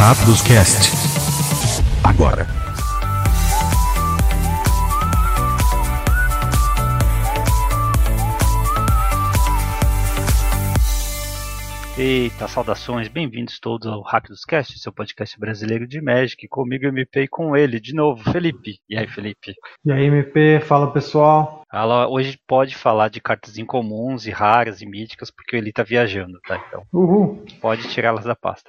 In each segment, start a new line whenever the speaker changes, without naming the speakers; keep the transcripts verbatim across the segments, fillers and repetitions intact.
Rápidos Cast. Agora.
Eita, saudações, bem-vindos todos ao Rápidos Cast, seu podcast brasileiro de Magic, comigo M P e com ele, de novo, Felipe. E aí, Felipe?
E aí, M P, fala pessoal.
Ela hoje pode falar de cartas incomuns e raras e míticas, porque ele tá viajando, tá? Então,
Uhul.
pode tirá-las da pasta.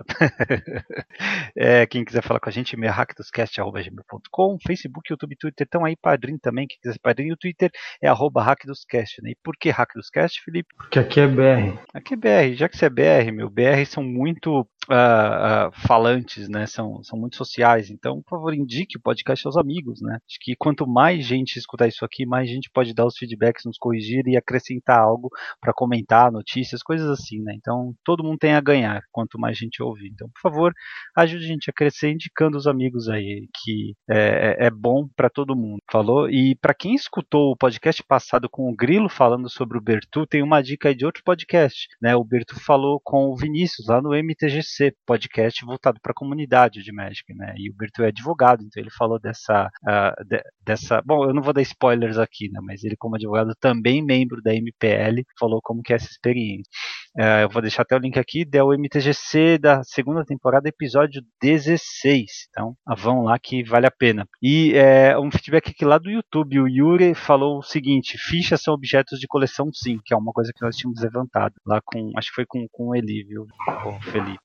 É, quem quiser falar com a gente, e-mail hackdoscast arroba gmail ponto com, Facebook, YouTube, Twitter, estão aí, Padrim também, quem quiser ser Padrim, o Twitter é arroba hackdoscast, né? E por que Hackdoscast, Felipe?
Porque aqui é B R.
Aqui é B R, já que você é B R, meu, B R são muito Uh, uh, falantes, né? São, são muito sociais, então, por favor, indique o podcast aos amigos, né? Acho que quanto mais gente escutar isso aqui, mais gente pode dar os feedbacks, nos corrigir e acrescentar algo para comentar, notícias, coisas assim, né? Então, todo mundo tem a ganhar quanto mais gente ouvir. Então, por favor, ajude a gente a crescer indicando os amigos aí, que é, é bom para todo mundo. Falou? E para quem escutou o podcast passado com o Grilo falando sobre o Bertu, tem uma dica aí de outro podcast, né? O Bertu falou com o Vinícius lá no M T G C, podcast voltado para a comunidade de Magic, né? E o Bertu é advogado, então ele falou dessa, uh, de, dessa... Bom, eu não vou dar spoilers aqui, né? Mas ele, como advogado, também membro da M P L, falou como que é essa experiência. Uh, eu vou deixar até o link aqui, é o M T G C da segunda temporada, episódio dezesseis. Então, vão lá que vale a pena. E é, um feedback aqui lá do YouTube, o Yuri falou o seguinte: fichas são objetos de coleção sim, que é uma coisa que nós tínhamos levantado lá com, acho que foi com, com o Eli, viu, o Felipe.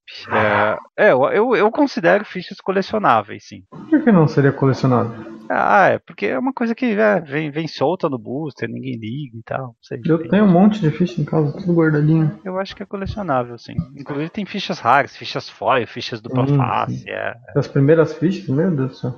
É, é eu, eu considero fichas colecionáveis, sim.
Por que não seria colecionável?
Ah, é porque é uma coisa que é, vem, vem solta no booster, ninguém liga e tal. Não sei,
eu
tem...
tenho um monte de ficha em casa, tudo guardadinho.
Eu acho que é colecionável, sim. Inclusive tem fichas raras, fichas foil, fichas dupla hum, face. É...
Das primeiras fichas, meu Deus do céu.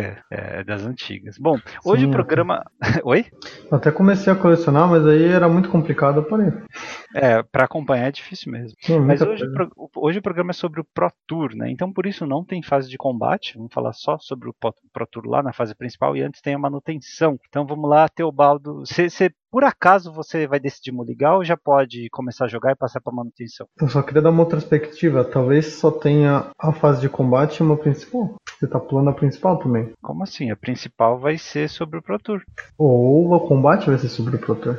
É, das antigas. Bom, hoje sim, o programa... Até... Oi?
Eu até comecei a colecionar, mas aí era muito complicado, eu parei.
É, pra acompanhar é difícil mesmo. Sim, mas hoje, pro... hoje o programa é sobre o Pro Tour, né? Então por isso não tem fase de combate. Vamos falar só sobre o Pro Tour lá na fase principal e antes tem a manutenção. Então vamos lá, Teobaldo. Você, por acaso, você vai decidir mulligar ou já pode começar a jogar e passar para manutenção?
Eu só queria dar uma outra perspectiva. Talvez só tenha a fase de combate e uma principal. Você tá pulando a principal também.
Como assim? A principal vai ser sobre o Pro Tour.
Ou o combate vai ser sobre o Pro Tour.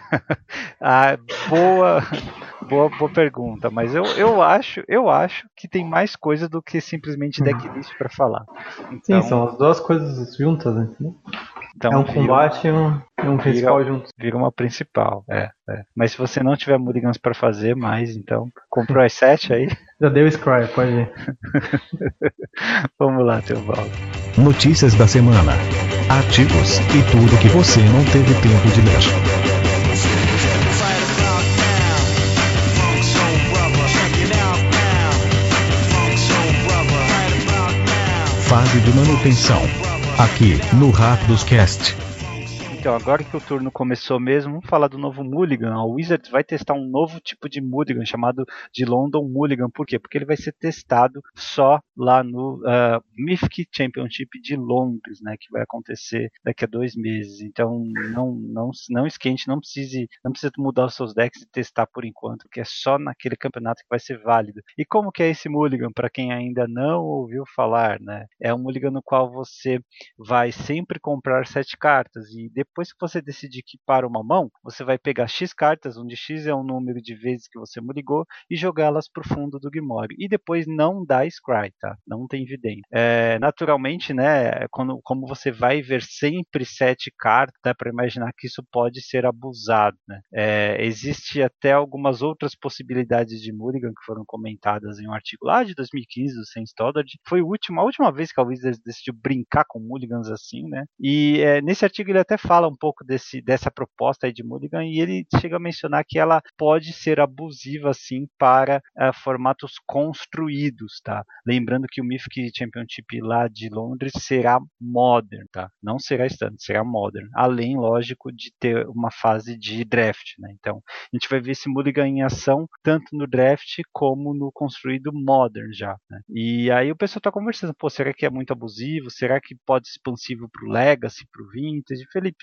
Ah, boa, boa, boa pergunta. Mas eu, eu, acho, eu acho que tem mais coisa do que simplesmente decklist para falar.
Então, sim, são as duas coisas juntas, né? Então, é um combate e um, um principal
vira,
juntos.
Vira uma principal, é, é. Mas se você não tiver mulligans para fazer mais, então comprou as sete aí?
Já deu Scry, pode ir.
Vamos lá, Teobaldo.
Notícias da semana, artigos e tudo que você não teve tempo de ler. Fase de manutenção, aqui no Rápidos Cast.
Então, agora que o turno começou mesmo, vamos falar do novo Mulligan. A Wizards vai testar um novo tipo de Mulligan, chamado de London Mulligan. Por quê? Porque ele vai ser testado só lá no uh, Mythic Championship de Londres, né, que vai acontecer daqui a dois meses. Então, não, não, não esquente, não precise, não precisa mudar os seus decks e testar por enquanto, porque é só naquele campeonato que vai ser válido. E como que é esse Mulligan, para quem ainda não ouviu falar, né? É um Mulligan no qual você vai sempre comprar sete cartas e depois Depois que você decidir equipar uma mão, você vai pegar X cartas, onde X é o número de vezes que você mulligou, e jogá-las para o fundo do Grimório. E depois não dá Scry, tá? Não tem evidência. É, naturalmente, né, quando, como você vai ver sempre sete cartas, dá para imaginar que isso pode ser abusado. Né? É, existe até algumas outras possibilidades de Mulligan que foram comentadas em um artigo lá de dois mil e quinze do Saint Stoddard. Foi a última, a última vez que a Wizards decidiu brincar com Mulligans assim, né? E é, nesse artigo ele até fala um pouco desse, dessa proposta aí de Mulligan e ele chega a mencionar que ela pode ser abusiva assim para uh, formatos construídos, tá? Lembrando que o Mythic Championship lá de Londres será Modern, tá? Não será Standard, será Modern. Além, lógico, de ter uma fase de draft, né? Então, a gente vai ver esse Mulligan em ação tanto no draft como no construído Modern já, né? E aí o pessoal está conversando, pô, será que é muito abusivo? Será que pode ser expansivo para o Legacy, para o Vintage? Felipe,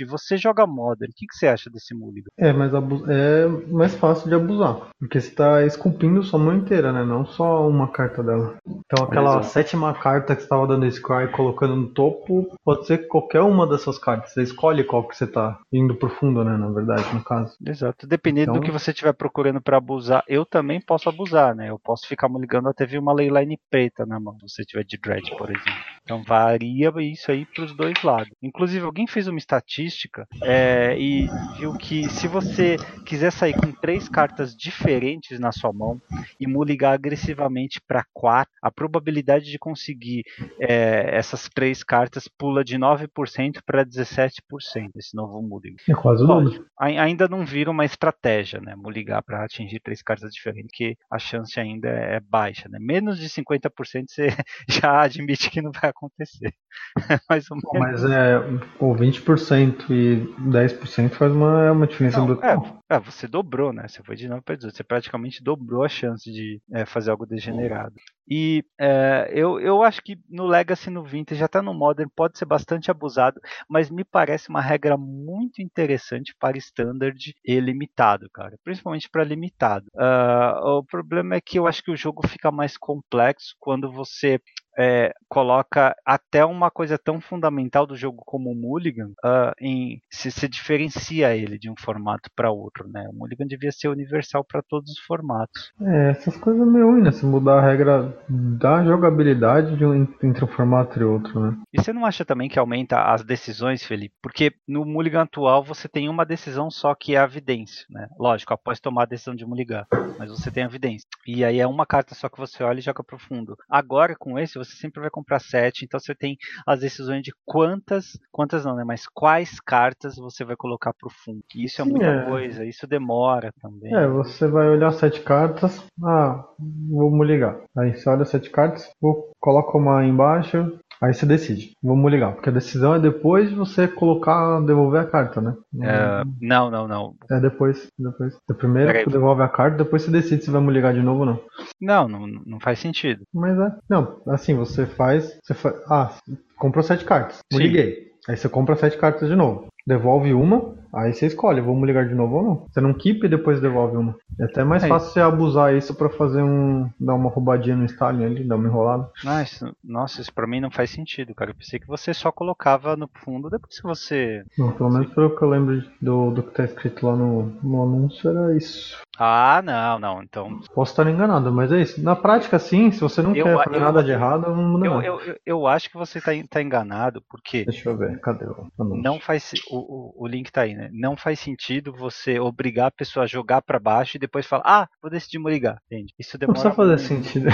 você joga Modern, o que, que você acha desse Mulligan?
É, mas abu- é mais fácil de abusar. Porque você tá esculpindo sua mão inteira, né? Não só uma carta dela. Então aquela
Exato.
sétima carta que você tava dando Scry e colocando no topo, pode ser qualquer uma dessas cartas. Você escolhe qual que você tá indo pro fundo, né? Na verdade, no caso.
Exato. Dependendo
Então-
do que você estiver procurando pra abusar, eu também posso abusar, né? Eu posso ficar mulligando até vir uma Leyline preta na mão, se você tiver de Dread, por exemplo. Então varia isso aí pros dois lados. Inclusive, alguém fez uma estatística é, e viu que se você quiser sair com três cartas diferentes na sua mão e mulligar agressivamente para quatro, a probabilidade de conseguir é, essas três cartas pula de nove por cento para dezessete por cento esse novo mulligan.
É quase o dobro.
Lógico, ai- ainda não vira uma estratégia, né? Mulligar para atingir três cartas diferentes, que a chance ainda é baixa, né? Menos de cinquenta por cento você já admite que não vai acontecer. Mais ou
Pô,
menos.
mas é, pô, vinte por cento e dez por cento faz uma, é uma diferença
Não,
brutal.
é, é, você dobrou, né? Você foi de nove para dezoito. Você praticamente dobrou a chance de é, fazer algo degenerado. E é, eu, eu acho que no Legacy, no Vintage, até no Modern, pode ser bastante abusado, mas me parece uma regra muito interessante para Standard e limitado, cara. Principalmente para limitado. Ah, o problema é que eu acho que o jogo fica mais complexo quando você é, coloca até uma coisa tão fundamental do jogo como o Mulligan, uh, em, se, se diferencia ele de um formato para outro, né? O Mulligan devia ser universal para todos os formatos.
É, essas coisas é meio ruim, né? Se mudar a regra da jogabilidade de um, entre um formato e outro, né?
E você não acha também que aumenta as decisões, Felipe? Porque no Mulligan atual você tem uma decisão só que é a vidência, né? Lógico, após tomar a decisão de mulligar, mas você tem a vidência. E aí é uma carta só que você olha e joga pro fundo. Agora com esse você sempre vai comprar sete, então você tem as decisões de quantas, quantas não, né? Mas quais cartas você vai colocar pro fundo. E isso é
Sim,
muita
é.
coisa, isso demora também.
É, você vai olhar sete cartas, ah, vamos ligar. Aí você olha sete cartas, vou, coloca uma aí embaixo, aí você decide, vamos ligar. Porque a decisão é depois de você colocar, devolver a carta, né?
É, não, não, não.
É depois, depois. Você primeiro
Peraí.
você devolve a carta, depois você decide se vai me ligar de novo ou não.
Não, não, não faz sentido.
Mas é. Não, assim, você faz. Você faz ah, comprou sete cartas. Me
Sim.
liguei. Aí você compra sete cartas de novo. Devolve uma, aí você escolhe, vamos ligar de novo ou não. Você não keep e depois devolve uma. É até mais
É.
fácil você abusar isso pra fazer um. Dar uma roubadinha no Stalin ali, dar uma enrolada.
Ah, isso- nossa, isso pra mim não faz sentido, cara. Eu pensei que você só colocava no fundo depois que você.
Não, pelo menos pelo que eu lembro do, do que tá escrito lá no, no anúncio, era isso.
Ah, não, não. Então.
Posso estar enganado, mas é isso. Na prática, sim, se você não
Eu-
quer fazer
eu-
nada de errado, não muda
Eu,
nada.
eu, eu, eu acho que você tá, en- tá enganado, porque
Deixa eu ver, cadê o anúncio?
não faz. se- O, o, o link tá aí, né? Não faz sentido você obrigar a pessoa a jogar pra baixo e depois falar, ah, vou decidir me ligar. Entende? Isso
Não
demora
precisa fazer
muito.
sentido.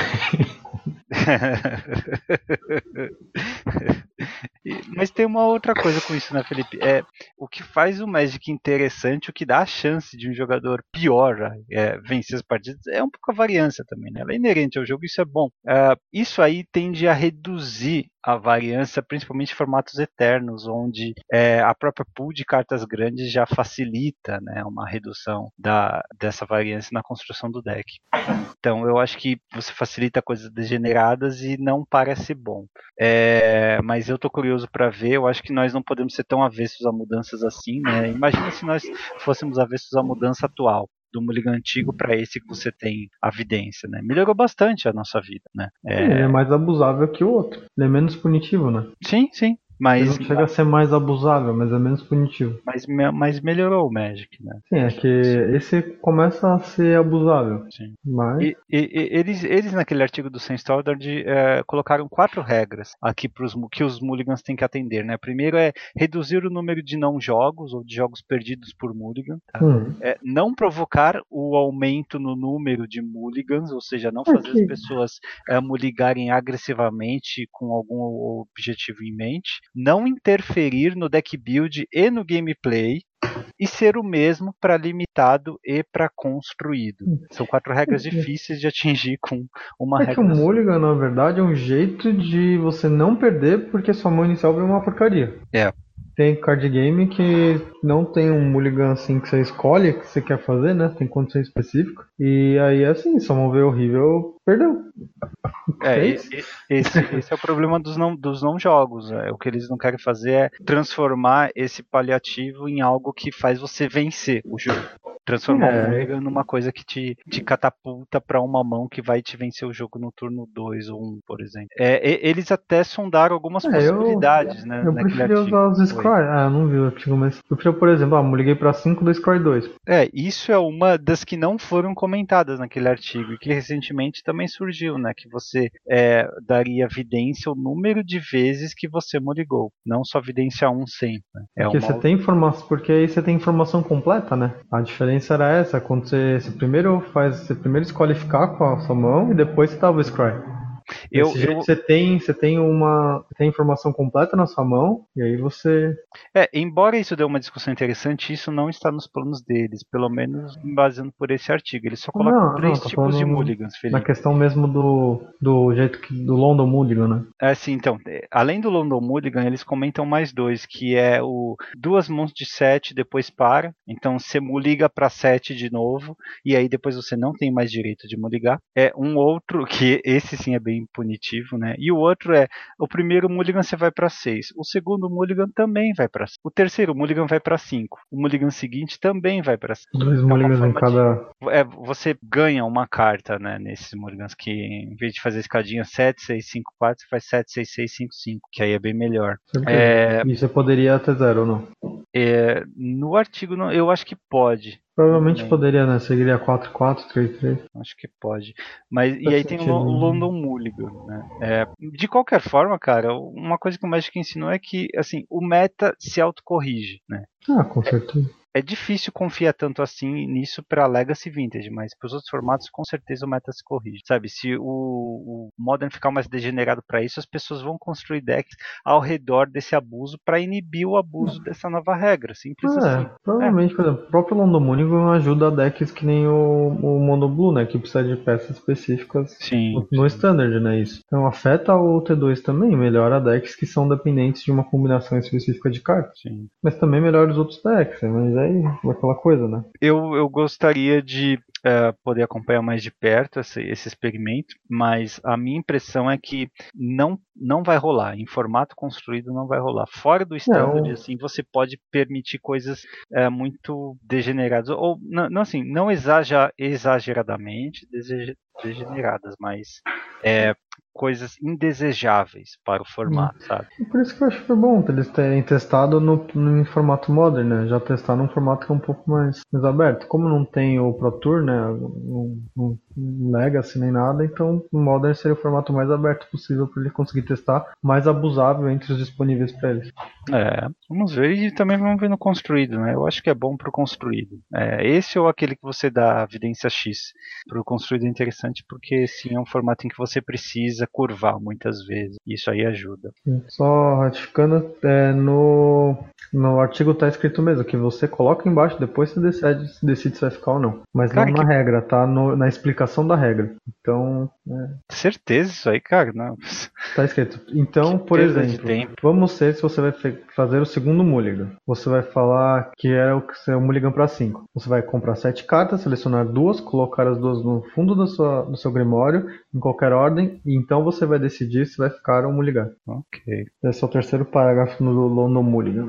E- Mas tem uma outra coisa com isso, né, Felipe? É, o que faz o Magic interessante, o que dá a chance de um jogador pior é, vencer as partidas, é um pouco a variância também, né? Ela é inerente ao jogo, isso é bom. Ah, isso aí tende a reduzir a variância, principalmente em formatos eternos, onde é, a própria pool de cartas grandes já facilita, né, uma redução da, dessa variância na construção do deck. Então eu acho que você facilita coisas degeneradas e não parece bom. É, mas eu tô curioso para ver, eu acho que nós não podemos ser tão avessos a mudanças assim, né? Imagina se nós fôssemos avessos à mudança atual, do Mulligan antigo para esse que você tem a vidência, né? Melhorou bastante a nossa vida, né? É,
Ele é mais abusável que o outro. Ele é menos punitivo, né?
sim, sim,
Ele
mas,
não chega a ser mais abusável, mas é menos punitivo.
mas, mas melhorou o Magic, né?
Sim, é que esse começa a ser abusável.
Sim.
Mas.
E, e- e- eles, eles, naquele artigo do Sem Standard, eh, colocaram quatro regras aqui pros, mu- que os Mulligans têm que atender. Né? Primeiro é reduzir o número de não jogos ou de jogos perdidos por Mulligan. Tá?
Hum.
É, não provocar o aumento no número de Mulligans, ou seja, não fazer
Aqui.
as pessoas eh, mulligarem agressivamente com algum objetivo em mente. Não interferir no deck build e no gameplay. E ser o mesmo para limitado e para construído. São quatro regras difíceis de atingir com uma
É que
regra
o
só.
Mulligan, na verdade, é um jeito de você não perder porque sua mão inicial veio uma porcaria.
É.
tem card game que não tem um mulligan assim que você escolhe, que você quer fazer, né? Tem condição específica. E aí, assim, só mover horrível, perdeu.
É, esse, esse, esse é o problema dos não, dos não jogos. É, o que eles não querem fazer é transformar esse paliativo em algo que faz você vencer o jogo. Transformar
É.
o mulligan numa coisa que te, te catapulta pra uma mão que vai te vencer o jogo no turno dois ou um, por exemplo. É, e- eles até sondaram algumas
É,
possibilidades,
eu,
né,
eu
naquele
preferia
artigo.
usar os
Foi.
Scry. Ah, não vi o artigo, mas eu preferia, por exemplo, ah, eu liguei pra cinco do Scry dois.
É, isso é uma das que não foram comentadas naquele artigo e que recentemente também surgiu, né? Que você é, daria vidência o número de vezes que você moligou, não só vidência um sempre. Né? É
Porque
uma...
você tem informação, porque aí você tem informação completa, né? A diferença era essa, quando você, você primeiro faz, você primeiro escolhe ficar com a sua mão e depois você dava o Scry.
Eu,
Desse jeito
eu,
você tem, você tem uma, você tem informação completa na sua mão e aí você.
é, embora isso dê uma discussão interessante, isso não está nos planos deles, pelo menos baseando por esse artigo. Eles só colocam
Não, não,
três
tô
tipos de
falando
mulligans,
na
Felipe.
questão mesmo do, do jeito que, do London Mulligan, né?
É assim, então, é, além do London Mulligan, eles comentam mais dois, que é o duas mãos de sete, depois para. Então você muliga para sete de novo, e aí depois você não tem mais direito de muligar. É um outro, que esse sim é bem punitivo, né? E o outro é, o primeiro mulligan você vai para seis, o segundo mulligan também vai para seis, o terceiro mulligan vai para cinco, o mulligan seguinte também vai para cinco.
Dois
É uma
mulligans em
forma de...
cada.
É, você ganha uma carta, né, nesses mulligans, que em vez de fazer escadinha sete, seis, cinco, quatro, você faz sete, seis, seis, cinco, cinco, que aí é bem melhor.
Certeza.
É,
E você poderia até zero ou não?
é, no artigo, não, eu acho que pode.
Provavelmente
Não,
poderia, né? Seguiria quatro quatro, três três.
acho que pode. Mas, e
Faz
aí tem o Lo-
sentido,
o
né?
London Mulligan, né? É, de qualquer forma, cara, uma coisa que o Magic ensinou é que, assim, o meta se autocorrige, né?
Ah, com certeza.
É difícil confiar tanto assim nisso para Legacy Vintage, mas para os outros formatos com certeza o meta se corrige. Sabe, se o, o Modern ficar mais degenerado para isso, as pessoas vão construir decks ao redor desse abuso para inibir o abuso dessa nova regra. Simples
Ah,
assim.
é, provavelmente, por exemplo, o próprio London Mulligan ajuda decks que nem o, o Mono Blue, né? Que precisa de peças específicas
Sim.
no, no
sim.
Standard, né? Isso. Então afeta o T dois também, melhora decks que são dependentes de uma combinação específica de cartas.
Sim.
Mas também melhora os outros decks, né? Mas aí é aquela coisa, né?
Eu, eu gostaria de uh, poder acompanhar mais de perto esse, esse experimento, mas a minha impressão é que não, não vai rolar. Em formato construído não vai rolar. Fora do standard,
É, o-
assim, você pode permitir coisas uh, muito degeneradas, ou não, não, assim, não exager, exageradamente dese- degeneradas, mas é, coisas indesejáveis para o formato, sabe?
Por isso que eu acho que foi bom eles terem testado no, no em formato Modern, né? Já testaram num formato que é um pouco mais, mais aberto. Como não tem o Pro Tour, né? Não, não, não Legacy nem nada, então o Modern seria o formato mais aberto possível para ele conseguir testar, mais abusável entre os disponíveis para eles.
É, vamos ver e também vamos ver no construído, né? Eu acho que é bom pro construído. É, esse ou aquele que você dá evidência X. Pro construído é interessante porque sim, é um formato em que você precisa curvar muitas vezes. Isso aí ajuda.
Só ratificando, é, no, no artigo está escrito mesmo que você coloca embaixo, depois você decide, decide se vai ficar ou não. Mas
Cara,
não na
que-
regra, tá no- na explicação da regra. Então,
Certeza isso aí, cara. Não.
tá escrito. Então,
Que
por
perda de
exemplo,
tempo.
vamos ser se você vai fe- fazer o segundo mulligan. Você vai falar que é o que é o mulligan para cinco. Você vai comprar sete cartas, selecionar duas, colocar as duas no fundo do, sua, do seu grimório, em qualquer ordem, e então você vai decidir se vai ficar ou mulligan.
Ok,
Esse é o terceiro parágrafo no London Mulligan.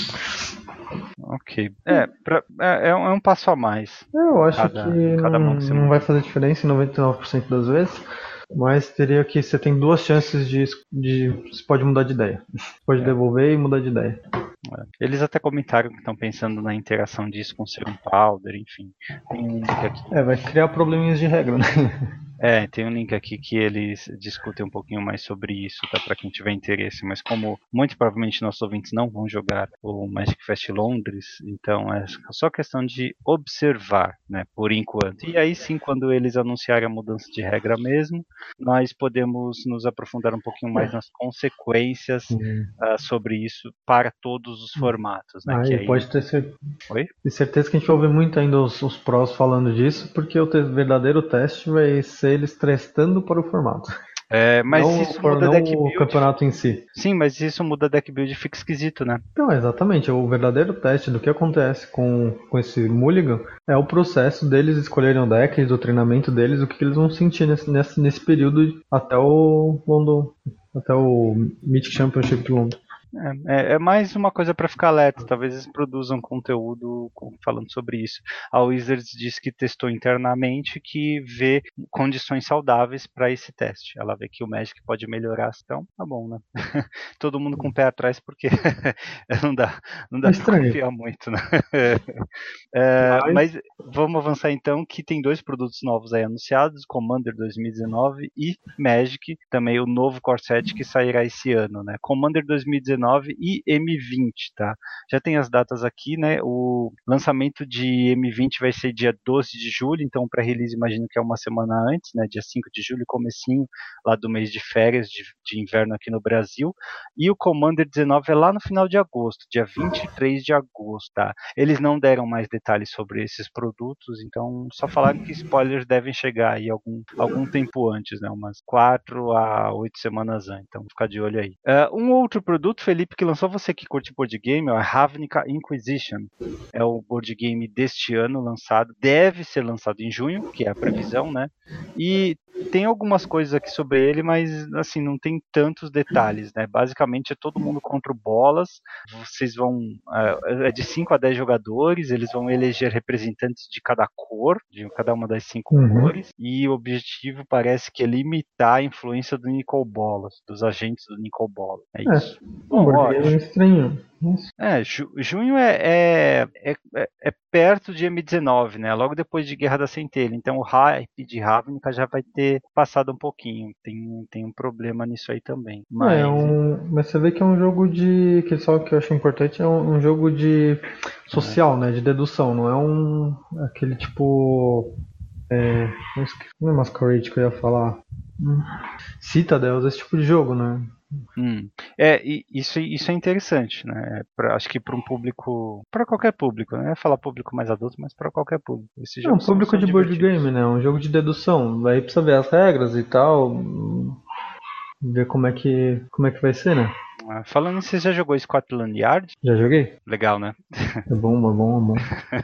ok. É, pra- é, é um é um passo a mais.
Eu acho
Cada-
que
cada
não,
mão que você
não
muda.
vai fazer diferença em noventa e nove por cento das vezes, mas teria que você tem duas chances de, de você pode mudar de ideia. Pode
É.
devolver e mudar de ideia.
Eles até comentaram que estão pensando na interação disso com Serum Powder, enfim. Tem um link aqui.
É, vai criar probleminhas de regra, né?
É, tem um link aqui que eles discutem um pouquinho mais sobre isso, tá? Para quem tiver interesse. Mas como muito provavelmente nossos ouvintes não vão jogar o Magic Fest Londres, então é só questão de observar, né? Por enquanto. E aí sim, quando eles anunciarem a mudança de regra mesmo, nós podemos nos aprofundar um pouquinho mais nas consequências uh, sobre isso para todos os formatos, né?
Ah,
que
e
aí...
pode ter cer-
Oi?
ter certeza que a gente vai ouvir muito ainda os, os prós falando disso, porque o te- verdadeiro teste vai ser eles testando para o formato.
É, mas
não
isso
for-
muda
não
deck
o
build.
campeonato em si.
Sim, mas isso muda deck build, fica esquisito, né?
Então, exatamente, o verdadeiro teste do que acontece com, com esse Mulligan é o processo deles escolherem o deck, do treinamento deles, o que, que eles vão sentir nesse, nesse, nesse período até o London, até o Mythic Championship de London.
É, é, é mais uma coisa para ficar alerta. Talvez eles produzam conteúdo com- falando sobre isso. A Wizards disse que testou internamente, que vê condições saudáveis para esse teste. Ela vê que o Magic pode melhorar, então tá bom, né? Todo mundo com o pé atrás, porque não dá, não dá
É
para
estranho.
confiar muito, né? É,
Mas-
mas vamos avançar então, que tem dois produtos novos aí anunciados, Commander dois mil e dezenove e Magic, também o novo core set que sairá esse ano, né? Commander dois mil e dezenove e M vinte, tá? Já tem as datas aqui, né? O lançamento de M vinte vai ser dia doze de julho, então para release imagino que é uma semana antes, né? Dia cinco de julho, comecinho lá do mês de férias de, de inverno aqui no Brasil. E o Commander dezenove é lá no final de agosto, dia vinte e três de agosto, tá? Eles não deram mais detalhes sobre esses produtos, então só falaram que spoilers devem chegar aí algum, algum tempo antes, né? Umas quatro a oito semanas antes, então ficar de olho aí. Uh, um outro produto, Felipe, que lançou, você que curte board game, é o Ravnica Inquisition. É o board game deste ano lançado, deve ser lançado em junho, que é a previsão, né? E tem algumas coisas aqui sobre ele, mas assim, não tem tantos detalhes, né? Basicamente é todo mundo contra o bolas. Vocês vão. É de cinco a dez jogadores, eles vão eleger representantes de cada cor, de cada uma das cinco
Uhum.
cores, e o objetivo parece que é limitar a influência do Nicol Bolas, dos agentes do Nicol Bolas. É isso.
Um
Bom,
board
ó,
game estranho. Isso.
é, ju- junho é, é, é, é- é perto de M dezenove, né? Logo depois de Guerra da Centelha. Então o hype de Ravnica já vai ter passado um pouquinho. Tem, tem um problema nisso aí também.
É, é
Mas
um, mas você vê que é um jogo de. Que só que eu acho importante é um, um jogo de social, né? De dedução, não é um. Aquele tipo. É, não esque- não é Masquerade que eu ia falar. Hum. Citadel, esse tipo de jogo, né?
hum, é, e isso, isso é interessante, né? Pra- acho que para um público, para qualquer público, né? Eu ia falar público mais adulto, mas para qualquer público. Esses
É um
jogos são,
público
são
de board
divertidos.
game, né? Um jogo de dedução. Aí precisa ver as regras e tal. hum, Ver como é que, como é que vai ser, né?
Ah, falando nisso, você já jogou Scotland Yard?
Já joguei?
Legal, né?
É bom, é bom, é bom.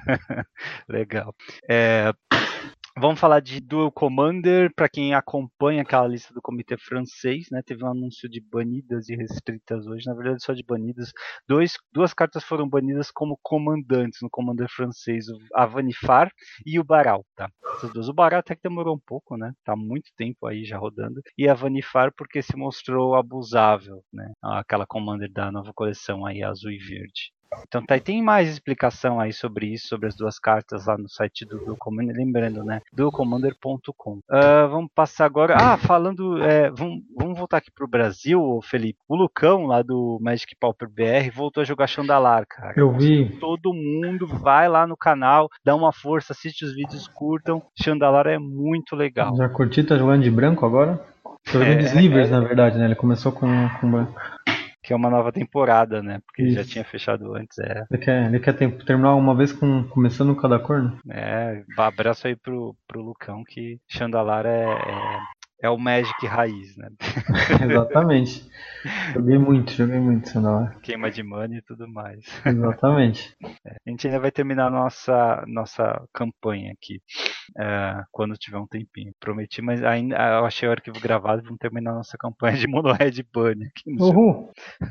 Legal. É, vamos falar de Duel Commander, para quem acompanha aquela lista do comitê francês, né? Teve um anúncio de banidas e restritas hoje, na verdade só de banidas. Dois, duas cartas foram banidas como comandantes no Commander francês, o Avanifar e o Baral, tá? Essas duas. O Baral até que demorou um pouco, né? Tá há muito tempo aí já rodando. E a Avanifar porque se mostrou abusável, né? Aquela Commander da nova coleção aí, azul e verde. Então tá, tem mais explicação aí sobre isso, sobre as duas cartas lá no site do Duel Commander, lembrando, né? duel commander ponto com. Uh, vamos passar agora. Ah, falando. É, vamos, vamos voltar aqui pro Brasil, Felipe. O Lucão lá do Magic Pauper B R voltou a jogar Chandalar, cara.
Eu vi.
Todo mundo vai lá no canal, dá uma força, assiste os vídeos, curtam. Chandalar é muito legal.
Já curti, tá jogando de branco agora? Tô jogando de
É,
Slivers,
é,
na verdade, né? Ele começou com, com branco.
que é uma nova temporada, né? Porque
Isso.
já tinha fechado antes. É,
Ele quer, ele quer ter- terminar uma vez com, começando cada cor, né?
é abraço aí pro, pro Lucão, que Chandalar é, é, é o Magic raiz, né?
Exatamente. Joguei muito, joguei muito Sandalar.
Queima de mana e tudo mais.
Exatamente.
A gente ainda vai terminar a nossa, nossa campanha aqui, é, quando tiver um tempinho. Prometi, mas ainda eu achei o arquivo gravado e vamos terminar a nossa campanha de Mono Red Bunny aqui no
Uhul!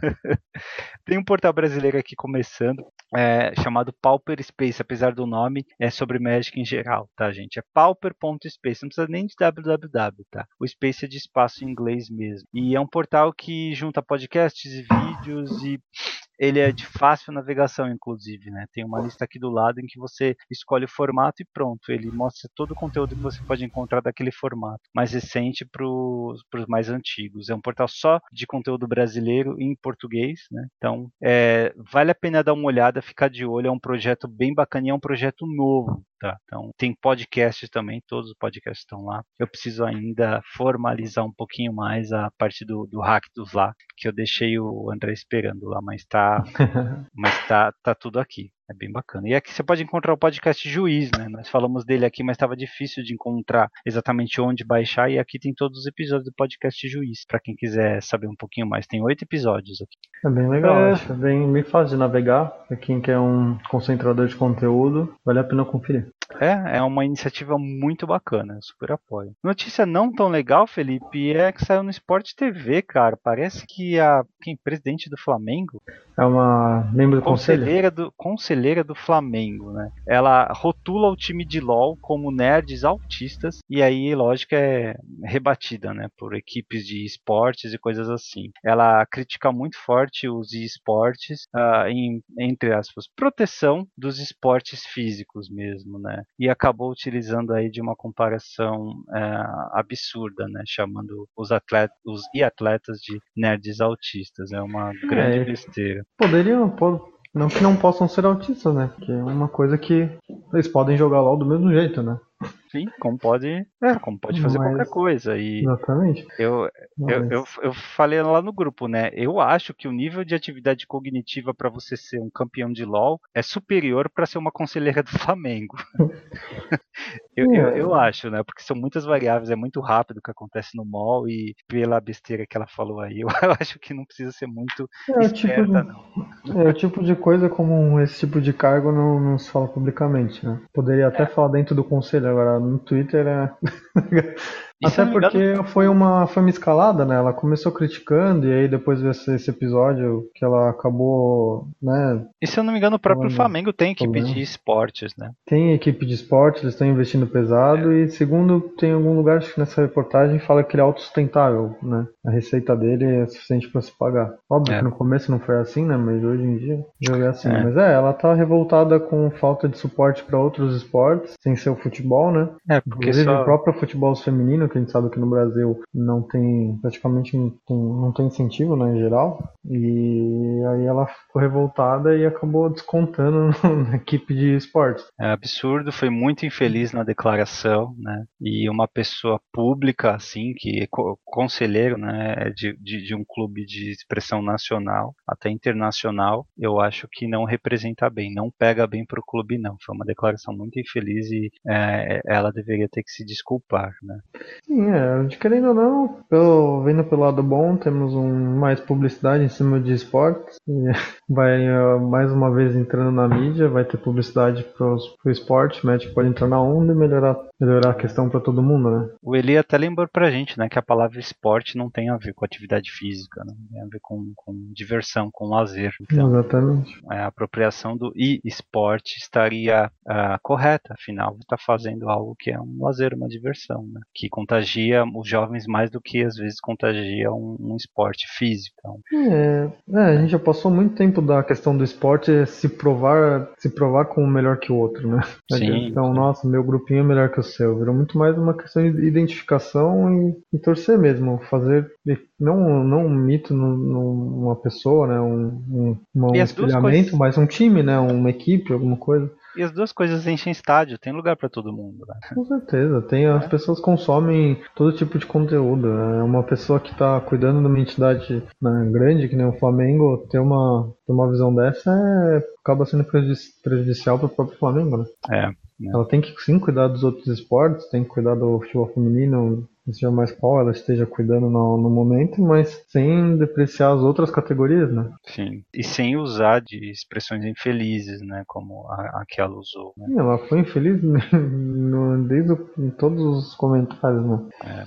Tem um portal brasileiro aqui começando, é, chamado Pauper Space, apesar do nome, é sobre Magic em geral, tá, gente? É pauper ponto space, não precisa nem de www, tá? O Space é de espaço em inglês mesmo. E é um portal que junta podcasts e vídeos e ele é de fácil navegação, inclusive, né? Tem uma lista aqui do lado em que você escolhe o formato e pronto. Ele mostra todo o conteúdo que você pode encontrar daquele formato. Mais recente para os mais antigos. É um portal só de conteúdo brasileiro em português, né? Então, é, vale a pena dar uma olhada, ficar de olho. É um projeto bem bacana e é um projeto novo. Tá, então tem podcasts também, todos os podcasts estão lá. Eu preciso ainda formalizar um pouquinho mais a parte do, do hack dos lá, que eu deixei o André esperando lá, mas tá tá, mas tá, tá tudo aqui. É bem bacana. E aqui você pode encontrar o podcast Juiz, né? Nós falamos dele aqui, mas estava difícil de encontrar exatamente onde baixar. E aqui tem todos os episódios do podcast Juiz, para quem quiser saber um pouquinho mais. Tem oito episódios aqui.
É bem legal,
É.
acho bem, bem fácil de navegar. Pra quem quer um concentrador de conteúdo, vale a pena conferir.
É, é uma iniciativa muito bacana, eu super apoio. Notícia não tão legal, Felipe, é que saiu no Sport T V, cara. Parece que a quem presidente do Flamengo,
É uma membro do conselho?
conselheira do, conselheira do Flamengo, né? Ela rotula o time de LoL como nerds autistas e aí, lógico, é rebatida, né? Por equipes de esportes e coisas assim. Ela critica muito forte os esportes, uh, em, entre aspas, proteção dos esportes físicos mesmo, né? E acabou utilizando aí de uma comparação uh, absurda, né? Chamando os atletas, os e atletas de nerds autistas. É uma grande
É,
besteira.
poderiam, pod- não que não possam ser autistas, né? Porque é uma coisa que eles podem jogar LOL do mesmo jeito, né?
Sim, como pode, é, como pode fazer
Mas-
qualquer coisa. E
Exatamente.
eu, eu,
Mas-
eu, eu falei lá no grupo, né? Eu acho que o nível de atividade cognitiva para você ser um campeão de LoL é superior para ser uma conselheira do Flamengo. eu, eu, eu acho, né? Porque são muitas variáveis, é muito rápido o que acontece no mall e pela besteira que ela falou aí, eu acho que não precisa ser muito
É o, tipo
esperta,
de,
não.
é o tipo de coisa como esse tipo de cargo não, não se fala publicamente, né? Poderia até falar dentro do conselho, agora no Twitter é.
E se
Até
eu não me
porque
engano,
foi uma, foi uma escalada, né? Ela começou criticando e aí depois desse esse episódio que ela acabou, né?
e se eu não me engano, o próprio
Olha,
Flamengo tem equipe
problema.
de esportes, né?
Tem equipe de esporte, eles estão investindo pesado e segundo, tem algum lugar, acho que nessa reportagem fala que ele é autossustentável, né? A receita dele é suficiente para se pagar. Óbvio
É.
que no começo não foi assim, né? Mas hoje em dia já é assim.
É.
Mas é, ela tá revoltada com falta de suporte para outros esportes, sem ser o futebol, né?
É, porque
Inclusive
só...
o próprio futebol feminino, que a gente sabe que no Brasil não tem, praticamente não tem, não tem incentivo, né, em geral. E aí ela ficou revoltada e acabou descontando na equipe de esportes.
É absurdo, foi muito infeliz na declaração, né? E uma pessoa pública, assim, que é co- conselheiro, né, de, de, de um clube de expressão nacional, até internacional, eu acho que não representa bem, não pega bem pro clube, não. Foi uma declaração muito infeliz e é, ela deveria ter que se desculpar, né?
Sim, é, de querendo ou não, pelo, vendo pelo lado bom, temos um, mais publicidade em cima de esportes. E vai uh, mais uma vez entrando na mídia, vai ter publicidade pro, pro esporte, o médico pode entrar na onda e melhorar, melhorar a questão para todo mundo, né?
O Eli até lembrou pra gente, né, que a palavra esporte não tem a ver com atividade física, né? Tem a ver com, com diversão, com lazer. Então,
Exatamente.
a apropriação do e-esporte estaria uh, correta, afinal está fazendo algo que é um lazer, uma diversão, né? Que contagia os jovens mais do que às vezes contagia um, um esporte físico. Então,
É, é, a gente já passou muito tempo da questão do esporte se provar, se provar como melhor que o outro, né? A
sim,
questão,
sim.
nossa, meu grupinho é melhor que o seu. Virou muito mais uma questão de identificação e, e torcer mesmo, fazer não, não um mito num- numa pessoa, né? Um, um, uma-
E
um
as duas
espelhamento,
coisas-
mas um time, né? Uma equipe, alguma coisa.
E as duas coisas enchem estádio, tem lugar para todo mundo, né?
Com certeza, tem, as
É.
pessoas consomem todo tipo de conteúdo. É uma pessoa que está cuidando de uma entidade, né, grande, que nem o Flamengo, ter uma, ter uma visão dessa é, acaba sendo prejudici- prejudicial para o próprio Flamengo, né?
É, né?
Ela tem que sim cuidar dos outros esportes, tem que cuidar do futebol feminino, seja mais qual ela esteja cuidando no, no momento, mas sem depreciar as outras categorias, né?
Sim. E sem usar de expressões infelizes, né? Como a, a que ela usou, né?
Sim, ela foi infeliz no, desde o, em todos os comentários, né?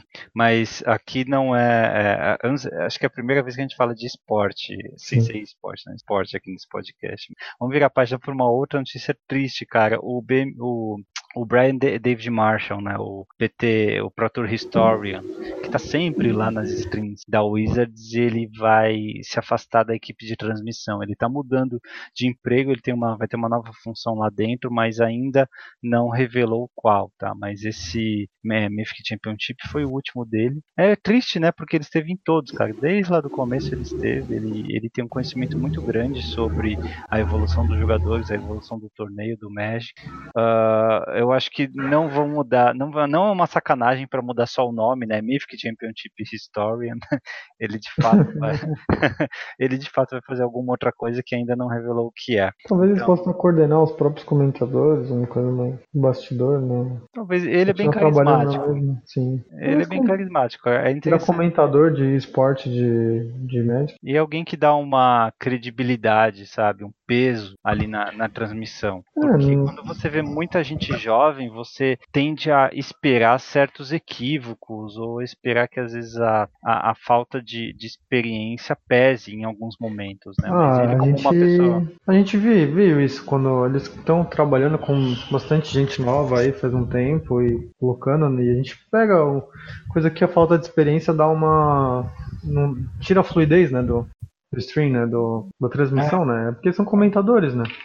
Mas aqui não é, é, antes- acho que é a primeira vez que a gente fala de esporte, sem
Sim.
ser esporte, né? Esporte aqui nesse podcast. Vamos virar a página por uma outra notícia triste, cara. O, B, o, o Brian Da- David Marshall, né? O P T, o Pro Tour Historian, que tá sempre lá nas streams da Wizards, ele vai se afastar da equipe de transmissão. Ele tá mudando de emprego, ele tem uma, vai ter uma nova função lá dentro, mas ainda não revelou qual, tá? Mas esse é, Mythic Championship foi o último dele. É triste, né? Porque ele esteve em todos, cara. Desde lá do começo ele esteve. Ele, ele tem um conhecimento muito grande sobre a evolução dos jogadores, a evolução do torneio, do Magic. Uh, eu acho que não vão mudar, não, não é uma sacanagem para mudar só o nome, né? Mythic Championship Historian, ele de fato vai, ele de fato vai fazer alguma outra coisa que ainda não revelou o que é.
Talvez eles
Então,
possam coordenar os próprios comentadores, uma coisa mais bastidor, né?
talvez ele é bem
Continuar trabalhando na
carismático.
mesma, sim.
Ele é bem carismático, é
Era
interessante.
comentador de esporte de, de Magic.
E alguém que dá uma credibilidade, sabe? Um peso ali na, na transmissão. Porque
É,
quando você vê muita gente jovem, você tende a esperar certos equívocos, ou esperar que às vezes a, a, a falta de, de experiência pese em alguns momentos, né? Mas
Ah,
ele
a
como
gente,
uma pessoa...
a gente viu, viu isso quando eles estão trabalhando com bastante gente nova aí faz um tempo e colocando, né, e a gente pega um, coisa que a falta de experiência dá uma. Não, tira a fluidez, né, do, do stream, né, do, da transmissão, né? Porque são comentadores, né?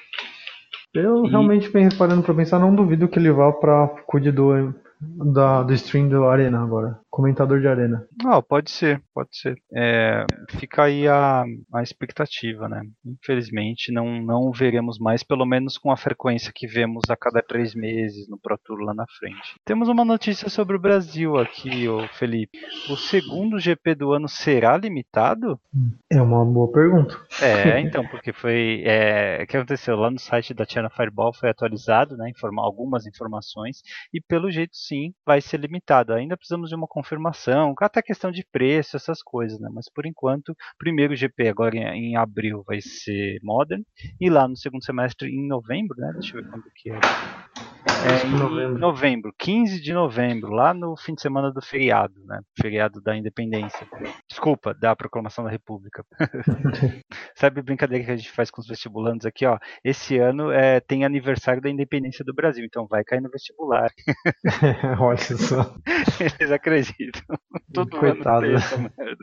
Eu
E,
realmente bem parando pra pensar, não duvido que ele vá pra cuide do, da, do stream do Arena agora. Comentador de Arena.
ah, pode ser, pode ser. É, fica aí a, a expectativa, né? Infelizmente não, não veremos mais, pelo menos com a frequência que vemos a cada três meses no Pro Tour lá na frente. Temos uma notícia sobre o Brasil aqui, ô Felipe. O segundo G P do ano será limitado?
É uma boa pergunta.
É, então, porque foi. É, o que aconteceu? Lá no site da China Fireball foi atualizado, né? Informa, algumas informações, e pelo jeito sim vai ser limitado. Ainda precisamos de uma confirmação, até questão de preço, essas coisas, né? Mas por enquanto, primeiro G P agora em, em abril vai ser Modern, e lá no segundo semestre em novembro, né? Deixa eu ver quando que é. É, em
novembro.
novembro, quinze de novembro, lá no fim de semana do feriado, né? Feriado da Independência. Desculpa, da Proclamação da República. Sabe a brincadeira que a gente faz com os vestibulandos aqui, ó? Esse ano é, tem aniversário da Independência do Brasil, então vai cair no vestibular.
Olha só.
Eles acreditam. Todo
Coitado.
ano tem essa merda.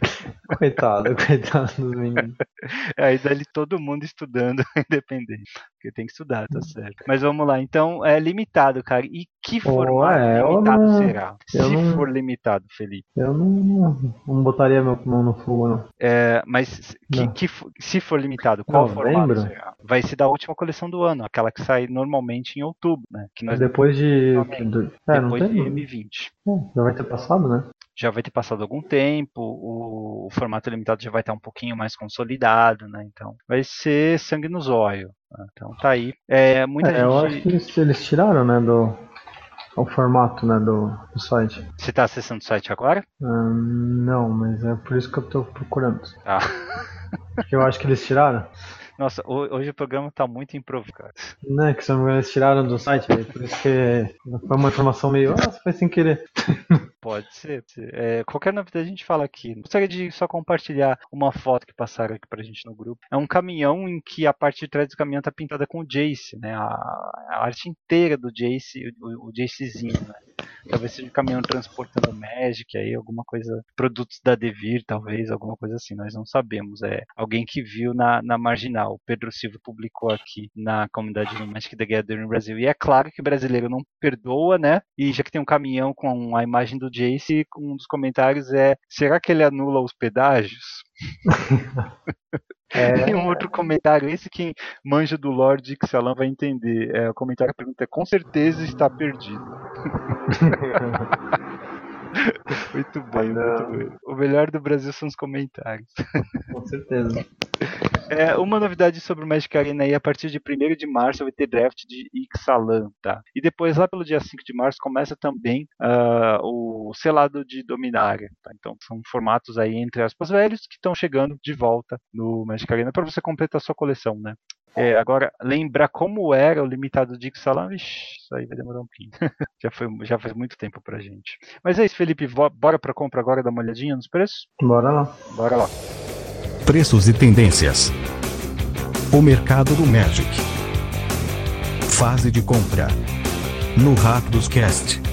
Coitado, coitado dos meninos.
Aí dali todo mundo estudando a Independência. Porque tem que estudar, tá certo. Mas vamos lá, então é limitado, cara. E que formato
é, eu
limitado
não-
será?
eu
Se
não-
for limitado, Felipe.
Eu não, não, não botaria meu mão no fogo, não.
É, mas que,
Não.
que fo- se for limitado, qual
Novembro?
formato será? Vai ser da última coleção do ano, aquela que sai normalmente em outubro, né? Que nós
Depois de.
Novembro.
do- É, não
depois
tem.
de M vinte.
É, já vai ter passado, né?
Já vai ter passado algum tempo, o, o formato limitado já vai estar um pouquinho mais consolidado, né? Então vai ser sangue no zóio. Né? Então tá aí. É, muita
É, eu acho
gente.
que eles, eles tiraram, né, do. O formato, né, do, do site.
Você está acessando o site agora?
Hum, não, mas é por isso que eu tô procurando.
Ah.
Porque eu acho que eles tiraram.
Nossa, ho- hoje o programa tá muito improvisado.
Não é que se não me engano, eles tiraram do site, aí, por isso que foi uma informação meio. Ah, foi sem querer.
Pode ser. pode ser. É, qualquer novidade a gente fala aqui. Gostaria de só compartilhar uma foto que passaram aqui pra gente no grupo. É um caminhão em que a parte de trás do caminhão tá pintada com o Jace, né? A, a arte inteira do Jace, o, o Jacezinho, né? Talvez seja um caminhão transportando Magic, aí alguma coisa, produtos da Devir, talvez, alguma coisa assim, nós não sabemos. É alguém que viu na, na Marginal. O Pedro Silva publicou aqui na comunidade do Magic the Gathering Brasil. E é claro que o brasileiro não perdoa, né? E já que tem um caminhão com a imagem do Jace, um dos comentários é: será que ele anula os pedágios?
É,
Tem um outro comentário, esse quem manja do Lorde Ixalan vai entender. É, o comentário pergunta: com certeza está perdido. Muito bem, muito bem. O melhor do Brasil são os comentários.
com certeza.
É, uma novidade sobre o Magic Arena aí, a partir de primeiro de março vai ter draft de Ixalan, tá? E depois, lá pelo dia cinco de março, começa também uh, o selado de Dominária, tá? Então são formatos aí, entre aspas, velhos, que estão chegando de volta no Magic Arena para você completar a sua coleção, né? É, agora, lembrar como era o limitado de Ixalan, vixi, isso aí vai demorar um pouquinho. já, foi, já faz muito tempo pra gente. Mas é isso, Felipe, bora pra compra agora, dar uma olhadinha nos preços?
Bora lá.
Bora lá.
Preços e tendências. O mercado do Magic. Fase de compra. No Rápidos Cast.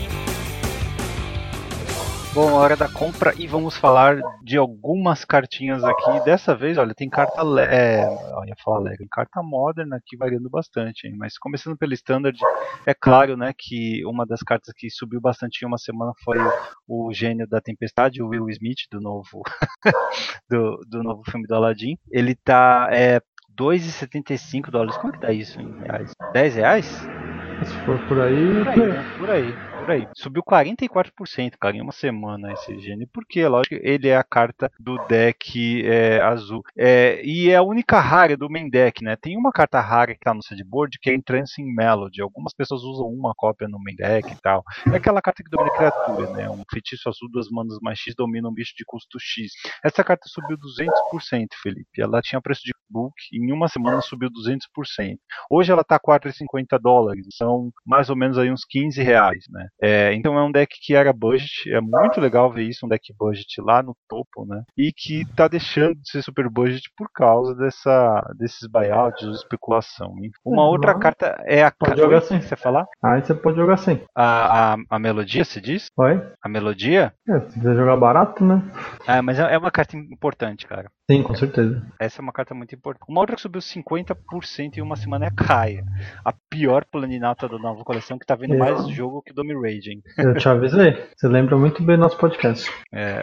Bom, hora da compra e vamos falar de algumas cartinhas aqui. Dessa vez, olha, tem carta le- é, eu ia falar Lego, tem carta Modern aqui variando bastante, hein? Mas começando pelo Standard, é claro, né, que uma das cartas que subiu bastante em uma semana foi o, o gênio da Tempestade, o Will Smith, do novo, do, do novo filme do Aladdin. Ele tá é, dois e setenta e cinco dólares. Como é que dá isso em reais? dez reais?
Se for por aí.
Por aí, né? Por aí. Por por aí. Subiu quarenta e quatro por cento, cara, em uma semana esse gênio. Porque, lógico, ele é a carta do deck é, azul. É, e é a única rara do main deck, né? Tem uma carta rara que tá no sideboard que é Entrancing Melody. Algumas pessoas usam uma cópia no main deck e tal. É aquela carta que domina criatura, né? Um feitiço azul, duas manas mais X, domina um bicho de custo X. Essa carta subiu duzentos por cento, Felipe. Ela tinha preço de book e em uma semana subiu duzentos por cento. Hoje ela tá quatro reais e cinquenta dólares. São mais ou menos aí uns quinze reais, né? É, então é um deck que era budget. É muito legal ver isso, um deck budget lá no topo, né? E que tá deixando de ser super budget por causa dessa, desses buyouts, de especulação. Hein? Uma
Uhum.
outra carta é a...
Pode jogar assim.
Você falar?
Aí você pode jogar assim.
A, a, a melodia, se diz?
Oi?
A melodia?
É, se quiser jogar barato, né?
É, mas é uma carta importante, cara.
Sim, com certeza.
Essa é uma carta muito importante. Uma outra que subiu cinquenta por cento em uma semana é a Kaia. A pior planinauta da nova coleção, que tá vendo
Eu...
mais jogo que Domi Raging.
Eu te avisei. Você lembra muito bem do nosso podcast.
É,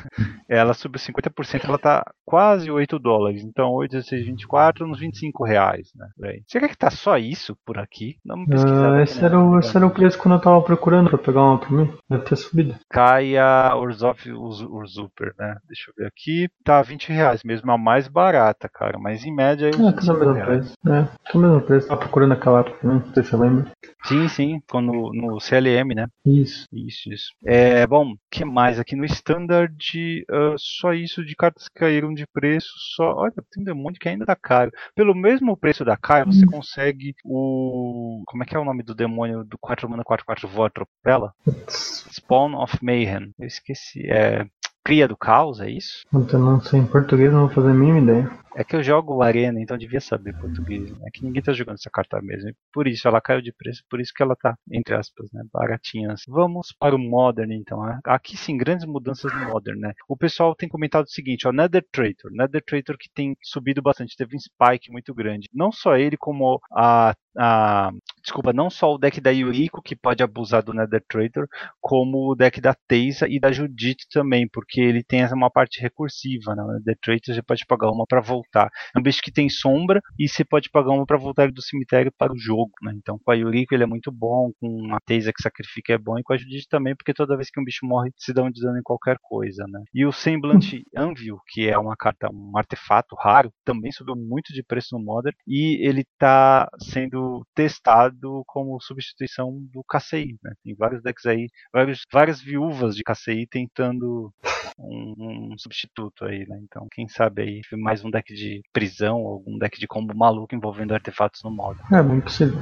ela subiu cinquenta por cento, ela tá quase oito dólares. Então oito, dezesseis, vinte e quatro, uns vinte e cinco reais, né? Será que tá só isso por aqui? Não pesquisar.
Uh, esse, era o, esse era o preço quando eu tava procurando pra pegar uma pra mim. Deve ter subido.
Kaia Urzof Urzuper, né? Deixa eu ver aqui. Tá vinte reais mesmo, a mais barata, cara. Mas em média é
É, tá no mesmo preço. É, tá no mesmo preço. Tava procurando aquela época também, não sei se você lembra.
Sim, sim, quando, no C L M, né?
Isso.
Isso, isso. É, bom, o que mais aqui no Standard? Uh, só isso de cartas que caíram de preço. Só, olha, tem um demônio que ainda tá caro. Pelo mesmo preço da Kaia, você hum. consegue o... Como é que é o nome do demônio do quatro mana quatro quatro voa atropela? Spawn of Mayhem. Eu esqueci. É... Cria do Caos, é isso?
Eu não sei em português, não vou fazer a mínima ideia.
É que eu jogo Arena, então devia saber português. É que ninguém tá jogando essa carta mesmo. Por isso ela caiu de preço, por isso que ela tá, entre aspas, né, baratinha. Vamos para o Modern, então. Aqui sim, grandes mudanças no Modern, né? O pessoal tem comentado o seguinte, ó, Nether Traitor. Nether Traitor que tem subido bastante, teve um spike muito grande. Não só ele, como a... a desculpa, não só o deck da Yuriko, que pode abusar do Nether Traitor, como o deck da Teisa e da Judith também, porque ele tem uma parte recursiva, né? O Nether Traitor você pode pagar uma para voltar. É um bicho que tem sombra e você pode pagar uma para voltar ele do cemitério para o jogo, né? Então com a Yuriko ele é muito bom, com a Teisa que sacrifica é bom, e com a Judith também, porque toda vez que um bicho morre se dá um de dano em qualquer coisa, né? E o Semblant Anvil, que é uma carta, um artefato raro, também subiu muito de preço no Modern, e ele está sendo testado como substituição do K C I, né? Tem vários decks aí, vários, várias viúvas de K C I tentando um, um substituto aí, né? Então quem sabe aí mais um deck de prisão, ou algum deck de combo maluco envolvendo artefatos no Modern.
É, muito possível.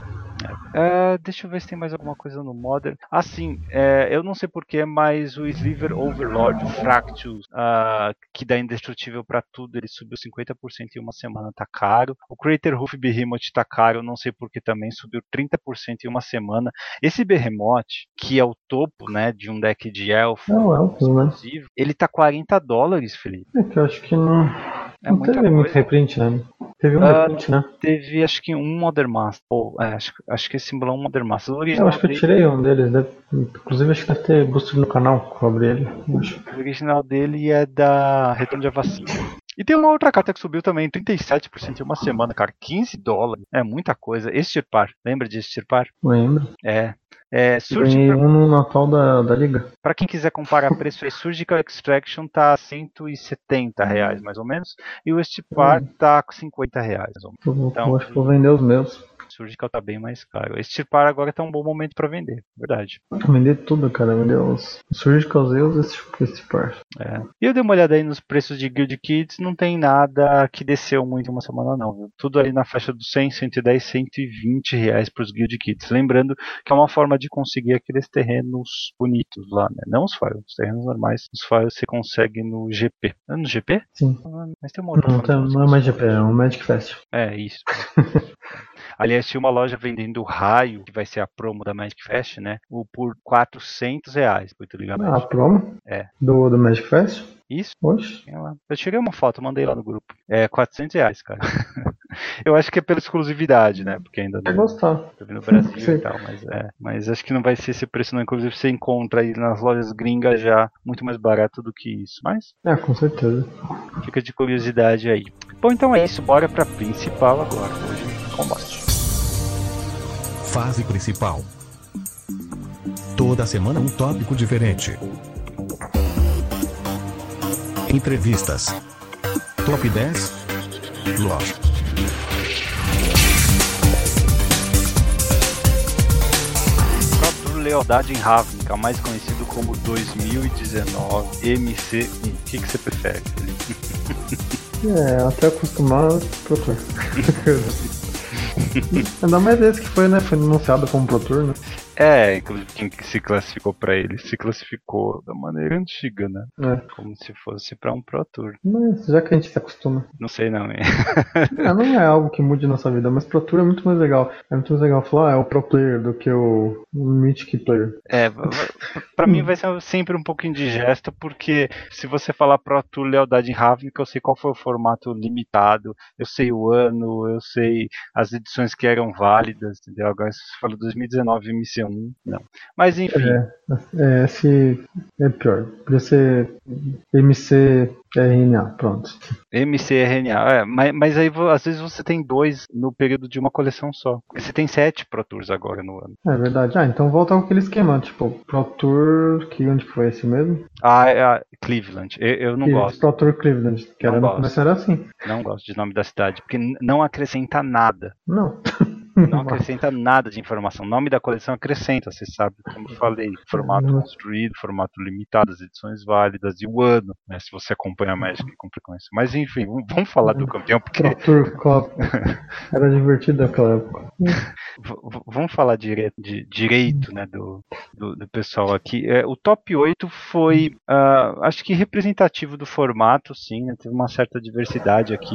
É, deixa eu ver se tem mais alguma coisa no Modern. Ah, sim, é, eu não sei porquê, mas o Sliver Overlord, o Fractus, uh, que dá indestrutível pra tudo, ele subiu cinquenta por cento em uma semana, tá caro. O Crater Hoof Behemoth tá caro, eu não sei porquê também, subiu trinta por cento em uma semana. Esse Behemoth, que é o topo, né, de um deck de elfo,
não, elfo, né?
Ele tá quarenta dólares, Felipe.
É que eu acho que não...
É
não
muita
teve
coisa.
muito reprint, né? Teve um
Uh,
reprint, né?
Teve, acho que um Modern Master. Oh, é, acho, acho que esse símbolo é um Modern Master. O
eu acho que eu
dele...
tirei um deles. Deve... Inclusive, acho que deve ter booster no canal que eu abri ele. Acho.
O original dele é da Retorno de Avacina. E tem uma outra carta que subiu também, trinta e sete por cento em uma semana, cara. quinze dólares. É muita coisa. Extirpar. Lembra de Extirpar?
Lembro.
É. É,
Ganhei
pra...
um no Natal da, da Liga.
Pra quem quiser comparar preço aí, Surgical Extraction tá cento e setenta reais mais ou menos. E o Extirpar hum. tá cinquenta reais mais ou menos.
Eu, vou,
então,
eu acho que vou vender os meus.
Surgical tá bem mais caro. Extirpar agora tá um bom momento pra vender, verdade.
Vender tudo, cara. Vender os Surgical e os Extirpar.
É. E eu dei uma olhada aí nos preços de Guild Kits, não tem nada que desceu muito em uma semana não, viu? Tudo ali na faixa dos cem, cento e dez, cento e vinte reais pros Guild Kits. Lembrando que é uma forma de conseguir aqueles terrenos bonitos lá, né? Não os files, os terrenos normais. Os files você consegue no G P. É no G P?
Sim.
Mas tem uma outra
não,
forma.
Tem, não é mais G P, é um Magic Fest.
É, isso. Aliás, tinha uma loja vendendo raio, que vai ser a promo da Magic Fest, né? O por quatrocentos reais.
Ah, a promo?
É.
Do, do Magic Fest?
Isso.
Oxe.
Eu tirei uma foto, mandei lá no grupo. É quatrocentos reais, cara. Eu acho que é pela exclusividade, né? Porque ainda
não gostar.
no Brasil e tal, mas é. Mas acho que não vai ser esse preço, não. Inclusive você encontra aí nas lojas gringas já muito mais barato do que isso. Mas.
É, com certeza.
Fica de curiosidade aí. Bom, então é isso. Bora pra principal agora. Hoje, combate.
Fase principal. Toda semana um tópico diferente. Entrevistas. Top dez. Lore.
Lealdade em Ravnica, mais conhecido como dois mil e dezenove M C um. O que, que você prefere, Felipe?
É, até acostumar, Pro Tour. Ainda mais esse que foi, né? Foi anunciado como Pro Tour, né?
É, inclusive quem que se classificou pra ele se classificou da maneira antiga, né?
É.
Como se fosse pra um Pro Tour.
Mas já que a gente se acostuma.
Não sei não, hein?
É, não é algo que mude nossa vida, mas Pro Tour é muito mais legal. É muito mais legal falar, ah, é o Pro Player do que o Mythic Player.
É, pra mim vai ser sempre um pouco indigesto, porque se você falar Pro Tour Lealdade em Ravnica, eu sei qual foi o formato limitado, eu sei o ano, eu sei as edições que eram válidas, entendeu? Agora se você fala dois mil e dezenove M C um, não. Mas enfim.
É, é, esse é pior. Podia ser M C R N A, pronto.
M C R N A, é, mas, mas aí às vezes você tem dois no período de uma coleção só. Porque você tem sete Pro Tours agora no ano.
É verdade. Ah, então volta com aquele esquema, tipo, Pro Tour, que onde foi esse mesmo?
Ah, é a Cleveland. Eu, eu não
e,
gosto.
Pro Tour Cleveland, que
não
era
gosto.
no começo era assim.
Não gosto de nome da cidade, porque não acrescenta nada.
Não.
Não acrescenta nada de informação. O nome da coleção acrescenta, você sabe, como eu falei, formato construído, formato limitado, as edições válidas e o ano, né, se você acompanha a Magic com frequência. Mas enfim, vamos falar do campeão, porque...
Pro Tour Cup. Era divertido naquela época.
V- vamos falar direito, de, direito né, do, do, do pessoal aqui. É, o top oito foi, uh, acho que representativo do formato, sim, né, teve uma certa diversidade aqui.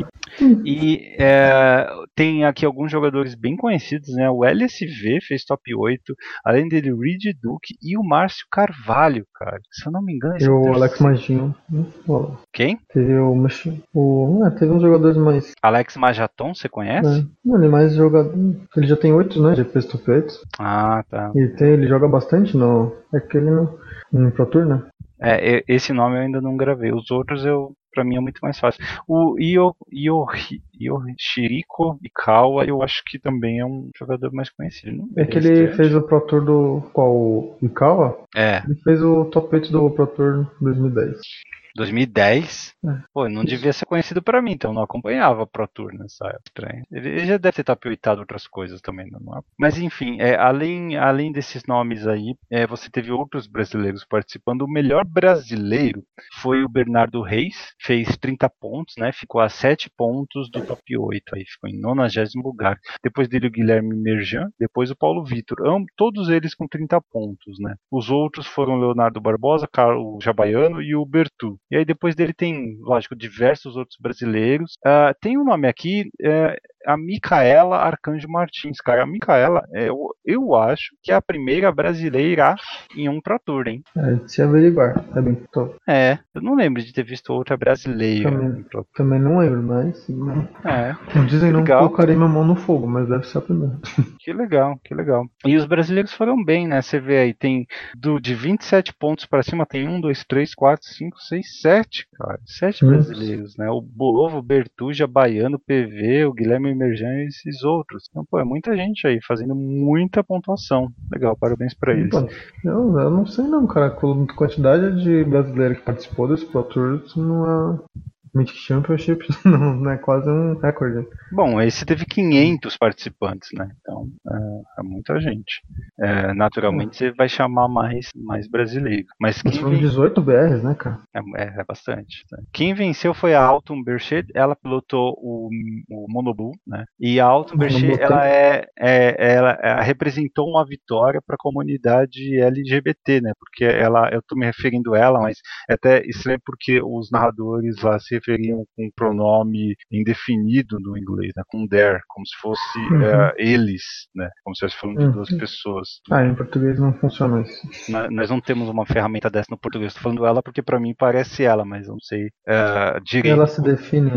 E é, tem aqui alguns jogadores bem conhecidos, né? O L S V fez top oito, além dele o Reed Duke e o Márcio Carvalho, cara. Se eu não me engano, esse
E
é o
o
terceiro.
Alex Maginho.
Quem?
Teve o, o ah, teve uns jogadores mais.
Alex Majaton, você conhece?
É, não, ele é mais jogador. Ele já tem oito, né? Já fez top oito.
Ah, tá.
E tem, ele joga bastante no. É que ele no, no Pro Tour, né?
É, esse nome eu ainda não gravei. Os outros eu, pra mim é muito mais fácil. O Io, Io, Yoshiriko Ikawa eu acho que também é um jogador mais conhecido. Não
é que ele fez o Pro Tour do qual o Ikawa?
É.
Ele fez o top oito do Pro Tour dois mil e dez.
dois mil e dez?
É.
Pô, não devia ser conhecido pra mim, então eu não acompanhava Pro Tour nessa época. Ele, ele já deve ter tapeoitado outras coisas também, não é? Mas enfim, é, além, além desses nomes aí, é, você teve outros brasileiros participando. O melhor brasileiro foi o Bernardo Reis, fez trinta pontos, né? Ficou a sete pontos do top oito, aí ficou em nonagésimo lugar. Depois dele o Guilherme Merjan, depois o Paulo Vitor, todos eles com trinta pontos, né? Os outros foram o Leonardo Barbosa, Carlos Jabaiano e o Bertu. E aí depois dele tem, lógico, diversos outros brasileiros. Uh, tem um nome aqui, é a Micaela Arcanjo Martins, cara. A Micaela, é, eu, eu acho que é a primeira brasileira em um Pro Tour, hein?
É, se averiguar, é bem top.
É, eu não lembro de ter visto outra brasileira.
Também, também não lembro, mas...
É.
Não dizem, não
legal.
Colocarei minha mão no fogo, mas deve ser a primeira.
Que legal, que legal. E os brasileiros foram bem, né? Você vê aí, tem do, de vinte e sete pontos pra cima, tem um, dois, três, quatro, cinco, seis, sete, cara. Sete hum. brasileiros, né? O Bolovo, Bertuja, Baiano, P V, o Guilherme Emerjan e esses outros. Então, pô, é muita gente aí fazendo muita pontuação. Legal, parabéns pra eles.
Pô, eu, eu não sei não, cara. A quantidade de brasileiro que participou desse Pro Tour não é... Mythic Championship não é quase um recorde.
Bom, esse teve quinhentos participantes, né? Então, é, é muita gente. É, naturalmente, você vai chamar mais, mais brasileiro. Mas quem
foram
ven...
dezoito B Rs, né, cara?
É, é, é bastante. Né? Quem venceu foi a Alton Berchet. Ela pilotou o, o Monoblue, né? E a Alton Berchet, ela, é, é, ela é, representou uma vitória para a comunidade L G B T, né? Porque ela, eu tô me referindo a ela, mas é até estranho porque os narradores lá se referiam com um pronome indefinido no inglês, né, com their, como se fosse uhum. uh, eles, né, como se estivesse falando uhum. de duas pessoas.
Ah, em português não funciona isso.
Na, nós não temos uma ferramenta dessa no português. Estou falando ela porque para mim parece ela, mas não sei uh, direito.
Ela se define, né?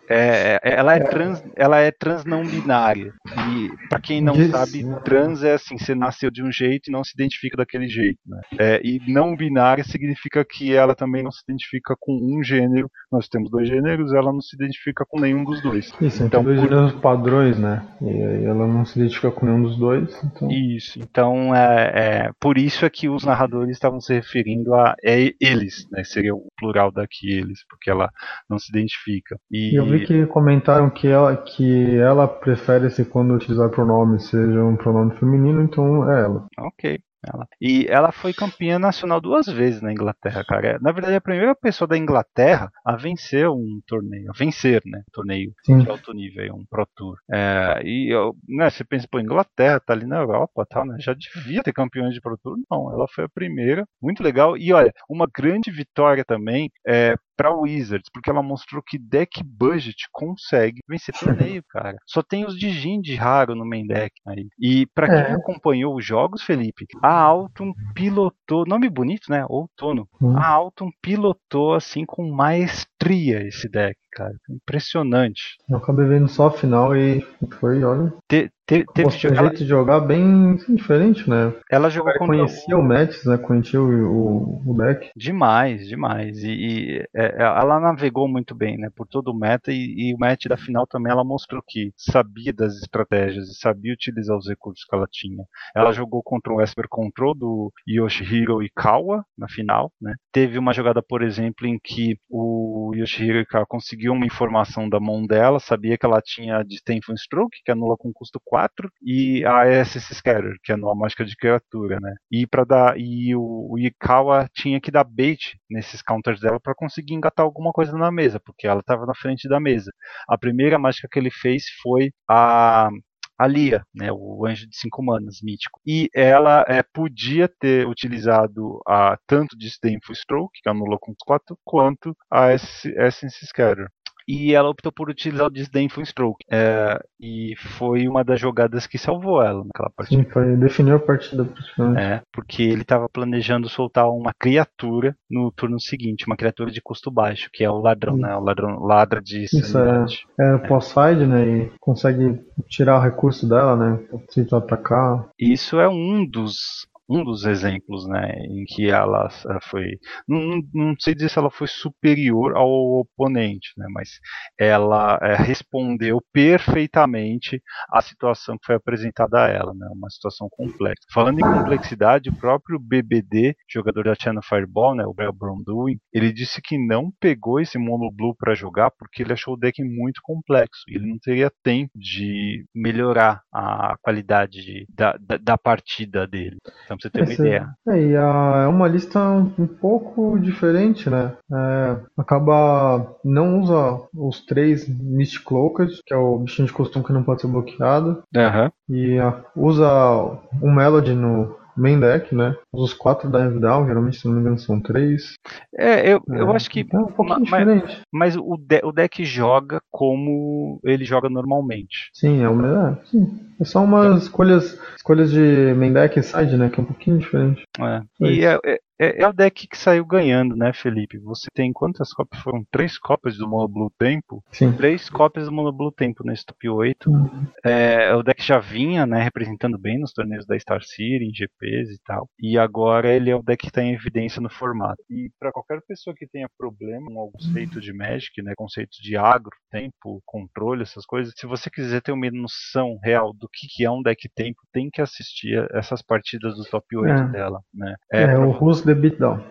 É, é, ela, é trans, ela é trans não binária. E, pra quem não
Diz-
sabe, trans é assim: você nasceu de um jeito e não se identifica daquele jeito. Né? É, e não binária significa que ela também não se identifica com um gênero. Nós temos dois gêneros, ela não se identifica com nenhum dos dois.
Isso,
Então,
então, dois
por...
gêneros padrões, né? E aí ela não se identifica com nenhum dos dois. Então...
Isso, então é, é, por isso é que os narradores estavam se referindo a é, eles, né? Seria o plural daqui, eles, porque ela não se identifica. E,
E eu vi que comentaram que ela, que ela prefere se quando utilizar pronome seja um pronome feminino, então é ela.
Ok. Ela. E ela foi campeã nacional duas vezes na Inglaterra, cara. Na verdade, é a primeira pessoa da Inglaterra a vencer um torneio, a vencer, né? Um torneio
Sim.
de alto nível, um Pro Tour. É, e eu, né, você pensa, pô, Inglaterra tá ali na Europa, tal, né? Já devia ter campeões de Pro Tour? Não, ela foi a primeira, muito legal. E olha, uma grande vitória também é para Wizards, porque ela mostrou que deck budget consegue vencer torneio, cara. Só tem os de Jin de raro no main deck aí. E para
É.
quem acompanhou os jogos, Felipe, a Altum pilotou, nome bonito, né? Outono.
Hum.
A Altum pilotou assim com maestria esse deck, cara. Impressionante.
Eu acabei vendo só a final e foi, olha.
Te, te, teve
Mostrou um
ela,
jeito de jogar bem diferente, né?
ela jogou
Eu
contra
conhecia o Mets, né? Conhecia o, o, o deck.
Demais, demais. E, e é, ela navegou muito bem, né, por todo o meta e, e o match da final também ela mostrou que sabia das estratégias e sabia utilizar os recursos que ela tinha. Ela jogou contra o Esper Control do Yoshihiro Ikawa na final, né. Teve uma jogada, por exemplo, em que o Yoshihiro Ikawa conseguiu uma informação da mão dela, sabia que ela tinha Disdainful Stroke, que anula com custo quatro, e a Essence Scatter, que anula a mágica de criatura, né. E para dar e o, o Ikawa tinha que dar bait nesses counters dela para conseguir engatar alguma coisa na mesa, porque ela estava na frente da mesa. A primeira mágica que ele fez foi a a Lia, né, o anjo de cinco manas, mítico. E ela é, podia ter utilizado a, tanto Disdainful Stroke, que anulou com quatro, quanto a Essence Scatter. E ela optou por utilizar o Disdainful Stroke. É, e foi uma das jogadas que salvou ela naquela partida.
Sim, foi, definiu a partida praticamente.
É, porque ele estava planejando soltar uma criatura no turno seguinte, uma criatura de custo baixo, que é o ladrão,
Sim.
né? O ladrão ladra de
Isso
sanidade.
é, é pós-side, né? E consegue tirar o recurso dela, né? Se tu atacar.
Isso é um dos um dos exemplos, né, em que ela foi, não, não sei dizer se ela foi superior ao oponente, né, mas ela é, respondeu perfeitamente à situação que foi apresentada a ela, né, uma situação complexa. Falando em complexidade, o próprio B B D, jogador da Channel Fireball, né, o Bell Bronduin, ele disse que não pegou esse mono blue para jogar porque ele achou o deck muito complexo, ele não teria tempo de melhorar a qualidade de, da, da, da partida dele. Então, pra você ter uma
Esse-
ideia.
É, e a- é uma lista um, um pouco diferente, né? É, acaba. Não usa os três Mist Cloakers, que é o bichinho de costume que não pode ser bloqueado.
Aham.
E a- usa um Melody no main deck, né? Usa os quatro da Dive Down, geralmente, se não me engano, são três.
É, eu, eu
É,
acho que.
É um pouquinho
ma- mas,
diferente.
mas o, de- o deck joga como ele joga normalmente.
Sim, é uma. É, sim. É só umas escolhas, escolhas de main deck e side, né? Que é um pouquinho diferente.
É.
Foi
E
isso.
é, é, é o deck que saiu ganhando, né, Felipe? Você tem quantas cópias? Foram três cópias do Mono Blue Tempo?
Sim.
Três cópias do Mono Blue Tempo nesse top oito.
Uhum.
É, o deck já vinha, né, representando bem nos torneios da Star City, em G Ps e tal. E agora ele é o deck que está em evidência no formato. E para qualquer pessoa que tenha problema com o conceito de Magic, né, conceitos de agro, tempo, controle, essas coisas, se você quiser ter uma noção real do que, que é um deck tempo, tem que assistir a essas partidas do top oito
É.
dela, né?
É,
pra-
o Who's the Beatdown.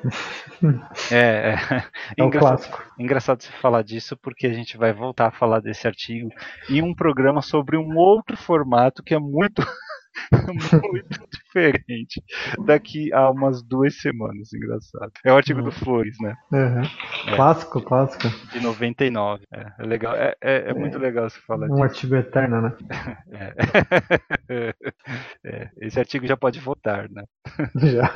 é, é.
É o
Engraçado,
clássico.
engraçado você falar disso porque a gente vai voltar a falar desse artigo em um programa sobre um outro formato que é muito, muito diferente daqui a umas duas semanas. Engraçado. É o artigo do Flores, né?
Uhum.
É.
Clássico, clássico.
De noventa e nove. É, é legal. É, é, é muito legal você falar
Um
disso.
artigo eterno, né?
É. É, esse artigo já pode votar, né?
Já.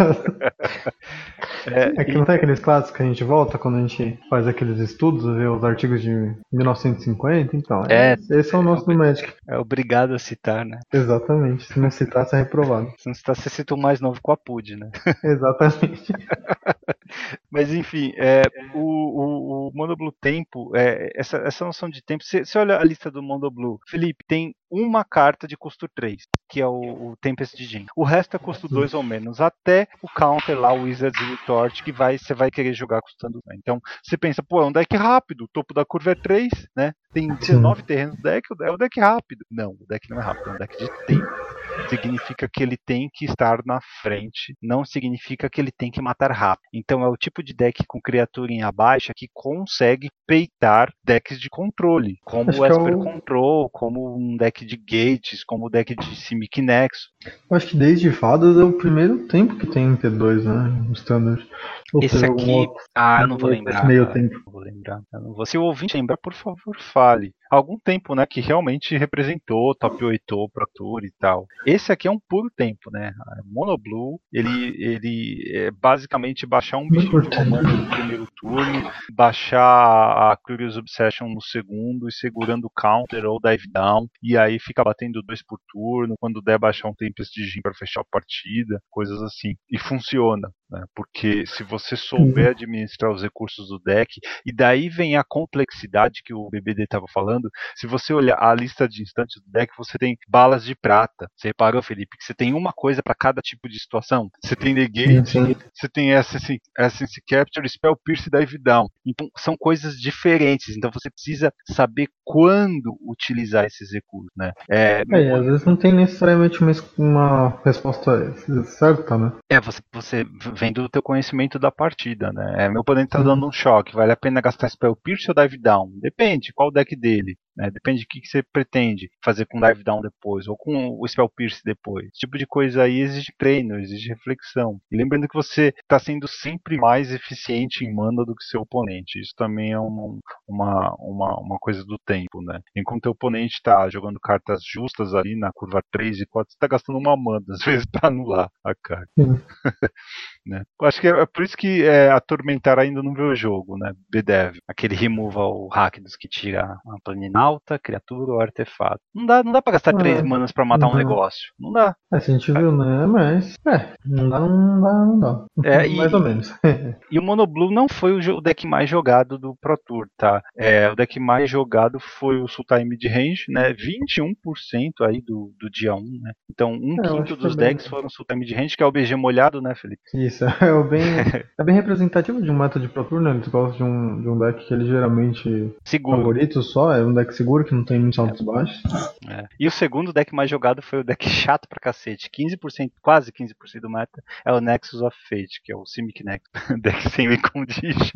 É,
É que
e-
não tem aqueles clássicos que a gente volta quando a gente faz aqueles estudos, vê os artigos de mil novecentos e cinquenta, então.
É,
esse é o nosso do Magic.
é obrigado a citar, né?
Exatamente. Se não citar, você é reprovado.
Se não citar, você cita o mais novo com a P U D, né?
Exatamente.
Mas enfim, é, o, o, o Mono Blue tempo, é, essa, essa noção de tempo, você olha a lista do Mono Blue, Felipe, tem uma carta de custo três, que é o, o Tempest de Jin. O resto é custo dois ou menos, até o counter lá, o Wizard's Retort, que vai, você vai querer jogar custando um. Então, você pensa, pô, é um deck rápido, o topo da curva é três, né? Tem dezenove terrenos no deck, é um deck rápido. Não, o deck não é rápido, é um deck de tempo. Significa que ele tem que estar na frente, não significa que ele tem que matar rápido. Então é o tipo de deck com criatura em abaixa que consegue peitar decks de controle, como
Acho
o
que é
Esper
o-
Control, como um deck de Gates, como o deck de Simic Nexus.
Eu acho que desde Fadas é o primeiro tempo que tem em T dois, né? No Standard. Ou
Esse
teve algum
aqui,
outro?
ah, eu não vou
Esse
lembrar.
meio
cara.
tempo.
Não vou lembrar. Eu não vou. Se o ouvinte lembrar, por favor, fale. Há algum tempo, né, que realmente representou top oito Pro Tour e tal. Esse aqui é um puro tempo, né? Mono Blue, ele, ele é basicamente baixar um bichinho de comando no primeiro turno, baixar a Curious Obsession no segundo e segurando o counter ou dive down, e aí fica batendo dois por turno, quando der baixar um Tempest de Jin para fechar a partida, coisas assim. E funciona, né? Porque se você souber administrar os recursos do deck, e daí vem a complexidade que o B B D estava falando. Se você olhar a lista de instantes do deck, você tem balas de prata. Você reparou, Felipe, que você tem uma coisa para cada tipo de situação? Você tem Negate,
Sim.
você tem Essence, Essence Capture, Spell Pierce e Dive Down. Então, são coisas diferentes. Então, você precisa saber quando utilizar esses recursos, né? É,
É, e às vezes não tem necessariamente uma, es- uma resposta certa, né?
É, você, você vem do teu conhecimento da partida, né? É, meu oponente tá dando um choque, vale a pena gastar Spell Pierce ou Dive Down? Depende, qual o deck dele, né? Depende do que, que você pretende fazer com Dive Down depois, ou com o Spell Pierce depois. Esse tipo de coisa aí exige treino, exige reflexão. E lembrando que você tá sendo sempre mais eficiente em mana do que seu oponente. Isso também é uma, uma, uma, uma coisa do tempo, né? Enquanto o oponente tá jogando cartas justas ali na curva três e quatro, você tá gastando uma mana, às vezes pra anular a carta.
Sim.
Né? Eu acho que é, é por isso que é, Atormentar ainda não vê o jogo, né? B-Dev. Aquele removal hack dos que tira a planinauta, criatura ou artefato. Não dá, não dá pra gastar
Ah,
três manas pra matar um
não.
negócio. Não dá.
É, se a gente viu, né? Mas, é, não dá, não dá, não dá.
É, e,
Mais ou menos.
E o Mono Blue não foi o, jo- o deck mais jogado do Pro Tour, tá? É, o deck mais jogado foi o Sultai Midrange, né? vinte e um por cento aí do, do dia um, né? Então, um
É, eu
quinto
acho que
dos
é bem-
decks foram Sultai Midrange, que é o B G molhado, né, Felipe?
Isso, é o bem, é bem representativo de um meta de Pro Tour, né? Eles gostam de um, de um deck que ele geralmente
Seguro.
favorito só, é um deck seguro que não tem muitos altos e baixos.
É. E o segundo deck mais jogado foi o deck chato pra cacete. quinze por cento, quase quinze por cento do meta é o Nexus of Fate, que é o Simic Nexus. deck sem win condition.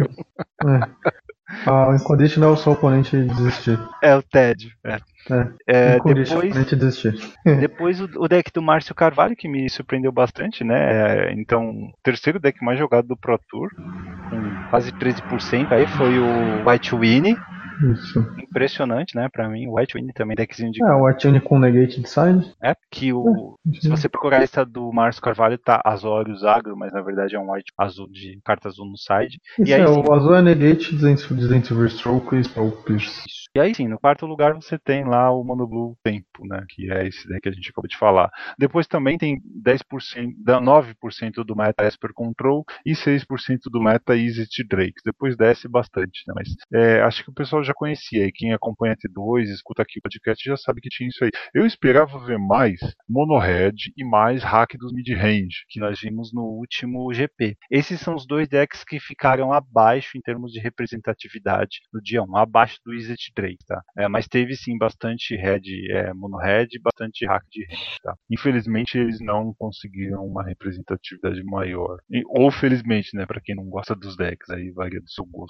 É. Ah, o inconditional é o seu oponente desistir.
É o tédio. É.
É,
É,
inconditional é o
depois,
oponente desistir.
depois o, o deck do Márcio Carvalho, que me surpreendeu bastante, né? É, então, o terceiro deck mais jogado do Pro Tour, com quase treze por cento, aí foi o White Winnie.
Isso.
Impressionante, né, pra mim. O White Winnie também, deckzinho de...
É, o Artune com Negate de side.
É, que o...
É,
Se você procurar a lista do Márcio Carvalho, tá Azorius Agro, mas na verdade é um white azul de carta azul no side.
Isso
E aí
é,
sim,
o azul é Negate, Descent Stroke e Spell Pierce.
e aí sim, no quarto lugar você tem lá o Mono Blue Tempo, né, que é esse deck que a gente acabou de falar. Depois também tem dez por cento, nove por cento do meta Esper Control e seis por cento do meta Izzet Drake. Depois desce bastante, né, mas é, acho que o pessoal já conhecia, e quem acompanha T dois, escuta aqui o podcast, já sabe que tinha isso aí. Eu esperava ver mais Mono Red e mais hack dos mid-range, que nós vimos no último G P. Esses são os dois decks que ficaram abaixo em termos de representatividade no dia um, abaixo do Izzet Drake, tá? É, mas teve sim bastante red, é, Mono Red e bastante hack de range, tá? Infelizmente eles não conseguiram uma representatividade maior. E, ou felizmente, né, pra quem não gosta dos decks, aí varia do seu gosto.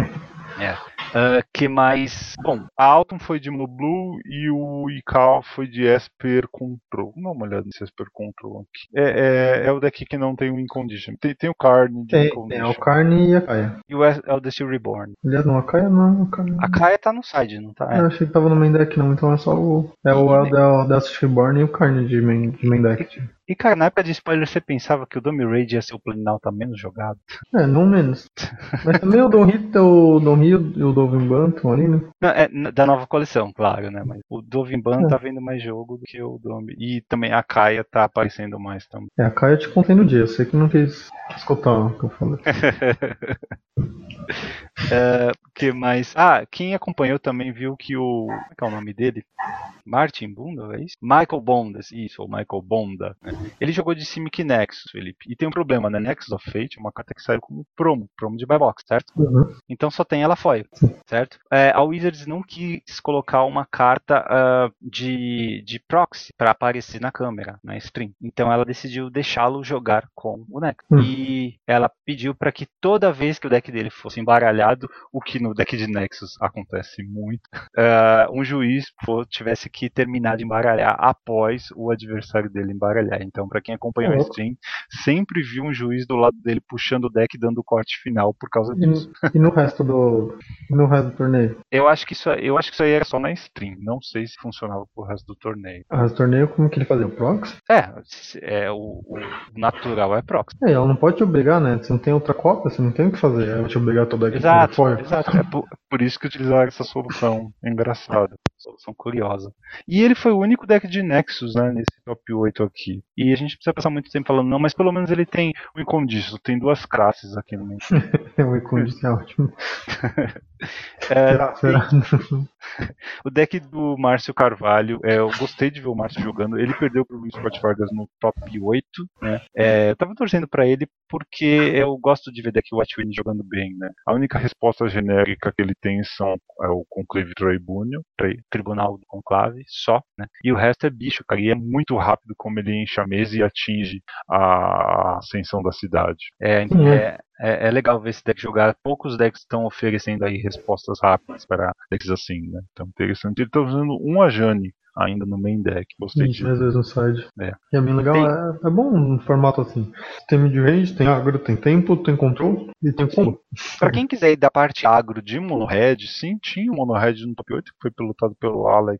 É. Uh, que mais? Bom, a Autumn foi de Mono Blue e o Ical foi de Esper Control. Vamos dar uma olhada nesse Esper Control aqui. É, é, é o deck que não tem o Win Condition. Tem, tem o Carne de
Tem,
Win
tem
Condition.
o Carne e a Kaia.
E o Es- é o The Steel Reborn.
Aliás, não, a Kaia não, a Kaia
A Kaia tá no side, não tá? É.
Eu achei que tava no main deck não, então é só o. É o Eldel Dust Reborn e o Carne de main, de main deck.
E cara, na época de spoiler você pensava que o Domi Raid ia ser o Planinauta menos jogado?
É, não menos. Mas também o Don Hit, o Don Hit e o Dovin Bantam ali, né?
Não, é, n- da nova coleção, claro, né? Mas o Dovimban
É.
tá vendo mais jogo do que o Domi. E também a Kaia tá aparecendo mais também.
É, a Kaia eu te contei no dia, eu sei que não quis escutar o que eu falei.
É, o que mais? Ah, quem acompanhou também viu que o... Como é que é o nome dele? Martin Bunda, é isso? Michael Bondas, isso, ou Michael Bonda. Né? Ele jogou de Simic Nexus, Felipe. E tem um problema, né? Nexus of Fate é uma carta que saiu como promo, promo de buy box, certo?
Uhum.
Então só tem ela foil, certo? É, a Wizards não quis colocar uma carta uh, de, de proxy para aparecer na câmera, na stream. Então ela decidiu deixá-lo jogar com o Nexus.
Uhum.
E ela pediu para que toda vez que o deck dele fosse embaralhado, o que no deck de Nexus acontece muito, uh, um juiz for, tivesse que terminar de embaralhar após o adversário dele embaralhar. Então, para quem acompanhou a stream, sempre viu um juiz do lado dele puxando o deck e dando o corte final por causa disso.
E, e no resto do no resto do torneio?
Eu acho que isso, eu acho que isso aí era só na stream. Não sei se funcionava pro resto do torneio.
O resto do torneio, como que ele fazia? O proxy?
É, é o, o natural é proxy.
É, ela não pode te obrigar, né? Você não tem outra cópia, você não tem o que fazer. Ela te obrigar toda aqui.
Exato, exato. É por, por isso que utilizaram essa solução engraçada. Solução curiosa. E ele foi o único deck de Nexus, né, nesse top oito aqui. E a gente precisa passar muito tempo falando, não, mas pelo menos ele tem o Incondiço, tem duas classes aqui no meio.
O Incondiço é ótimo.
É,
será, será?
O deck do Márcio Carvalho, é, eu gostei de ver o Márcio jogando. Ele perdeu pro Luiz Scott Vargas no top oito, né? É, eu tava torcendo pra ele porque eu gosto de ver deck Watchwind jogando bem, né? A única resposta genérica que ele tem são é o Conclave Tribunal, Tribunal do Conclave, só, né? E o resto é bicho, cara. E é muito rápido como ele enche a mesa e atinge a ascensão da cidade. É, é, é, é legal ver esse deck jogar. Poucos decks estão oferecendo aí respostas rápidas para decks assim, né? Então interessante. Ele tá usando um Ajani ainda no main deck. Gostei
Sim,
disso.
às vezes no side.
É.
E é bem legal,
Tem...
é, é bom um formato assim. Tem mid-range, tem agro, tem tempo, tem control e tem combo.
Pra quem quiser ir da parte agro de mono-red, sim, tinha um mono-red no top oito que foi pilotado pelo Alex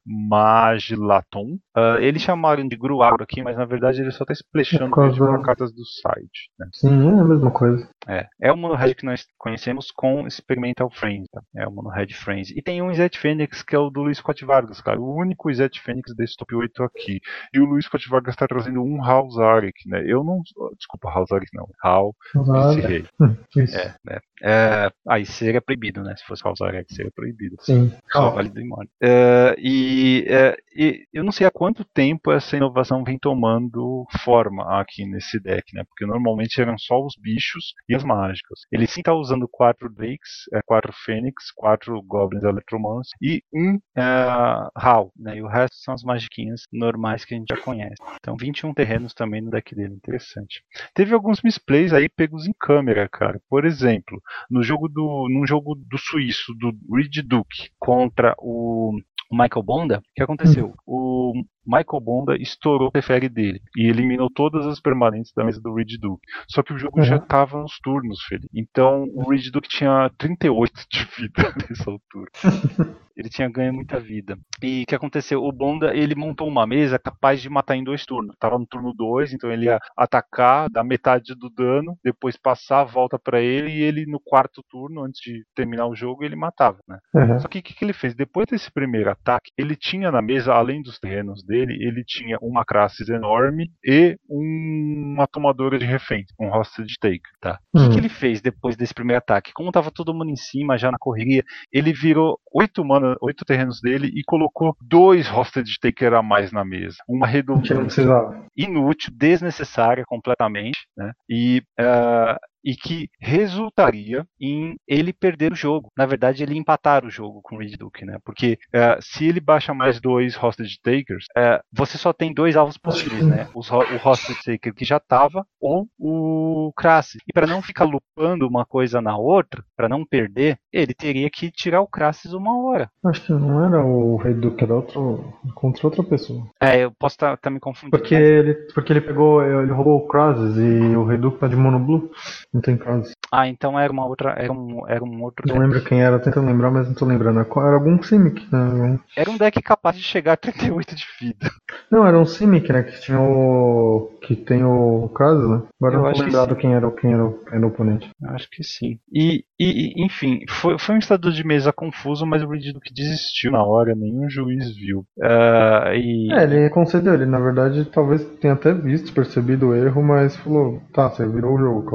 Magilaton. Uh, eles chamaram de Gru Agro aqui, mas na verdade ele só tá splashando
causa...
com cartas do site. Né?
Sim, é a mesma coisa.
É, é o mono-red que nós conhecemos com Experimental Friends. Tá? É o mono-red Friends. E tem um Zet Fênix que é o do Luiz Scott Vargas, cara. O único Zet Fênix desse top oito aqui. E o Luiz Scott Vargas tá trazendo um Hal Zarek, né? Eu não. Desculpa, Hal Zarek não. Hal Vice-Rei.
Isso.
É, né? É, aí seria proibido, né? Se fosse Hal Zarek, seria proibido.
Sim.
Só vale do imóvel. É, e, é, e eu não sei há quanto tempo essa inovação vem tomando forma aqui nesse deck, né? Porque normalmente eram só os bichos e as mágicas. Ele sim tá usando quatro Drakes, é, quatro Fênix, quatro Goblins Electromancers e um é, Hal, né? E o resto são as magiquinhas normais que a gente já conhece. Então vinte e um terrenos também no deck dele, interessante. Teve alguns misplays aí pegos em câmera, cara. Por exemplo, no jogo do, num jogo do suíço, do Reed Duke contra o Michael Bonda, o que aconteceu? O Michael Bonda estourou o Teferi dele e eliminou todas as permanentes da mesa do Reed Duke. Só que o jogo uhum. já estava nos turnos, Felipe. Então o Reed Duke tinha trinta e oito de vida nessa altura. Ele tinha ganho muita vida. E o que aconteceu? O Bonda, ele montou uma mesa capaz de matar em dois turnos. Tava no turno dois, então ele ia atacar, dar metade do dano, depois passar a volta para ele e ele no quarto turno, antes de terminar o jogo, ele matava, né? Uhum. Só que o que, que ele fez? Depois desse primeiro ataque, ele tinha na mesa, além dos terrenos dele, ele tinha uma Crassus enorme e um, uma tomadora de refém, um Hostage Taker, tá? O uhum. que, que ele fez depois desse primeiro ataque? Como tava todo mundo em cima, já na correria, ele virou oito mana oito terrenos dele e colocou dois Hostage Taker a mais na mesa. Uma redundância inútil, desnecessária completamente, né? E uh, e que resultaria em ele perder o jogo. Na verdade, ele empatar o jogo com o Reed Duke, né? Porque uh, se ele baixa mais dois Hostage Takers, uh, você só tem dois alvos possíveis, né? Os, o Hostage Taker que já estava ou o Crassus. E para não ficar lupando uma coisa na outra, para não perder, ele teria que tirar o Crassus uma hora.
Acho que não era o Reed Duke, era outro, contra outra pessoa.
É, eu posso estar tá, tá me confundindo.
Porque, mas... ele, porque ele pegou, ele roubou o Crassus e o Reed Duke tá de Mono Blue. Não tem Crassus.
Ah, então era uma outra. Era um, era um outro
Não
deck.
lembro quem era, tentando lembrar, mas não tô lembrando. Era algum Simic, né?
Era um deck capaz de chegar a trinta e oito de vida.
Não, era um Simic, né? Que tinha o. Que tem o Crassus, né? Agora eu não tô lembrado quem era, quem, era, quem era o oponente.
Acho que sim. E, e enfim, foi, foi um estado de mesa confuso, mas o Reed Duke desistiu na hora, nenhum juiz viu. Uh, e...
É, ele concedeu, ele na verdade talvez tenha até visto, percebido o erro, mas falou, tá, você virou o jogo,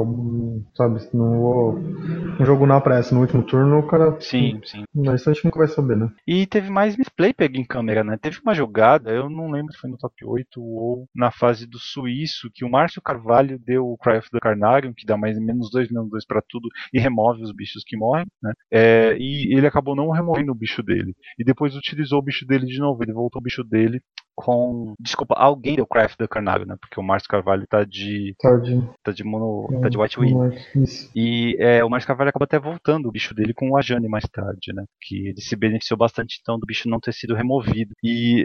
não, sabe, não vou. Um jogo não aparece no último turno, o cara.
Sim, sim.
Mas a gente nunca vai saber, né?
E teve mais misplay pego em câmera, né? Teve uma jogada, eu não lembro se foi no top oito ou na fase do suíço, que o Márcio Carvalho deu o Cry of the Carnarium, que dá mais menos dois, menos dois pra tudo, e remove os bichos que morrem, né? É, e ele acabou não removendo o bicho dele. E depois utilizou o bicho dele de novo, ele voltou o bicho dele com... Desculpa, alguém deu Cry of the Carnarium, né? Porque o Márcio Carvalho tá de...
Tarde.
Tá de mono... tá de White Wing.
Isso.
E é, o Márcio Carvalho acaba até voltando o bicho dele com o Ajani mais tarde, né? Que ele se beneficiou bastante então do bicho não ter sido removido. E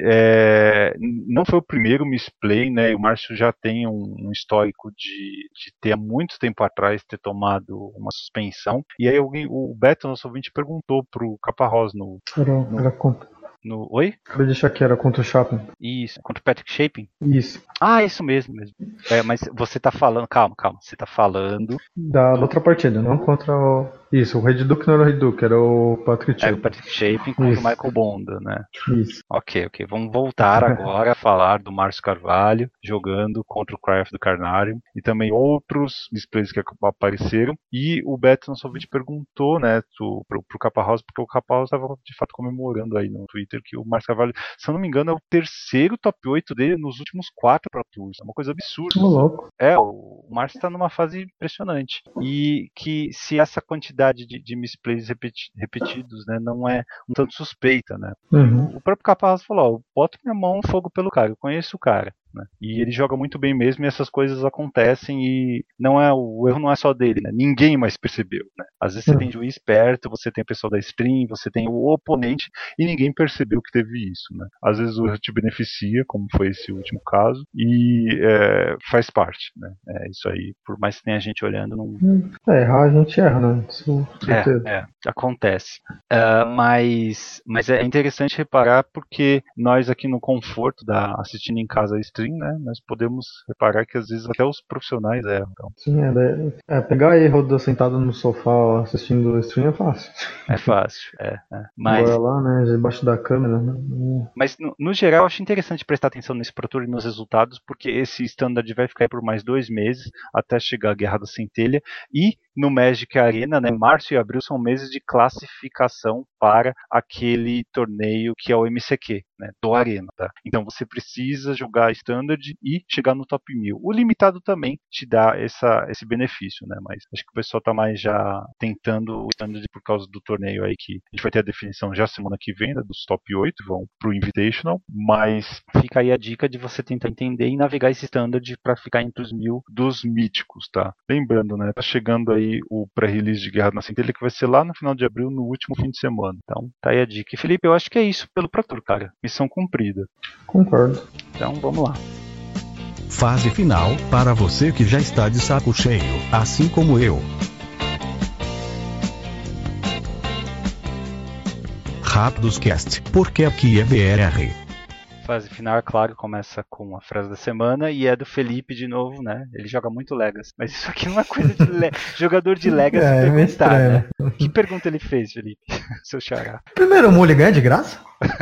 é, não foi o primeiro misplay, né? E o Márcio já tem um, um histórico de, de ter há muito tempo atrás ter tomado uma suspensão. E aí alguém, o Beto, nosso ouvinte, perguntou pro Caparrós no...
Era,
no,
era contra.
no Oi?
Acabei de deixar que era contra o Chapin.
Isso, contra o Patrick Chapin?
Isso.
Ah, isso mesmo, mesmo. É, mas você tá falando... Calma, calma. Você tá falando...
Da,
do...
da outra partida, não contra o... Isso, o Red Duke não era o Red Duke, era o Patrick
Chapin. É,
Chapin.
o Patrick Chapin contra
Isso.
o Michael Bonda, né?
Isso.
Ok, ok. Vamos voltar agora a falar do Márcio Carvalho jogando contra o Cry of the Carnarium e também outros displays que apareceram. E o Beto, nosso ouvinte, perguntou, né, pro, pro, pro Caparrós, porque o Caparrós estava de fato comemorando aí no Twitter que o Márcio Carvalho, se eu não me engano, é o terceiro top oito dele nos últimos quatro Pro Tours. É uma coisa absurda.
Tô louco.
É, o Márcio está numa fase impressionante. E que se essa quantidade de, de misplays repeti, repetidos, né, não é um tanto suspeita, né?
Uhum.
O próprio Caparrós falou, ó, eu boto minha mão no fogo pelo cara, eu conheço o cara. Né? E ele joga muito bem mesmo e essas coisas acontecem e não é o erro não é só dele, né? Ninguém mais percebeu, né? Às vezes você tem juiz perto, você tem a pessoa da stream, você tem o oponente e ninguém percebeu que teve isso, né? Às vezes o erro te beneficia, como foi esse último caso, e é, faz parte, né? É isso aí, por mais que tenha gente olhando, não...
É, errar a gente erra, né? Isso,
é, é, acontece. Uh, mas, mas é interessante reparar porque nós aqui no conforto da assistindo em casa a stream, né, nós podemos reparar que às vezes até os profissionais erram. Então.
Sim, é, é, pegar erro do sentado no sofá assistindo o stream é fácil.
É fácil, é. é. Mas,
agora lá, né, debaixo da câmera, né?
Mas no, no geral eu acho interessante prestar atenção nesse Pro Tour e nos resultados, porque esse standard vai ficar aí por mais dois meses até chegar a Guerra da Centelha e no Magic Arena, né, março e abril são meses de classificação para aquele torneio que é o M C Q, né, do Arena, tá? Então você precisa jogar Standard e chegar no top mil. O limitado também te dá essa, esse benefício, né, mas acho que o pessoal tá mais já tentando o Standard por causa do torneio aí que a gente vai ter a definição já semana que vem, né, dos top oito, vão pro Invitational, mas fica aí a dica de você tentar entender e navegar esse Standard para ficar entre os mil dos míticos, tá? Lembrando, né, tá chegando aí o pré-release de Guerra na Centelha que vai ser lá no final de abril, no último fim de semana. Então, tá aí a dica. E Felipe, eu acho que é isso pelo Pro Tour, cara. Missão cumprida.
Concordo.
Então, vamos lá.
Fase final, para você que já está de saco cheio, assim como eu. Rápidos Cast, porque aqui é B R.
Fase final, é claro, começa com a frase da semana e é do Felipe de novo, né? Ele joga muito Legacy, mas isso aqui não é coisa de le... jogador de Legacy
é,
perguntar,
é
né? Que pergunta ele fez, Felipe? Seu xará.
Primeiro, o Mulligan é de graça?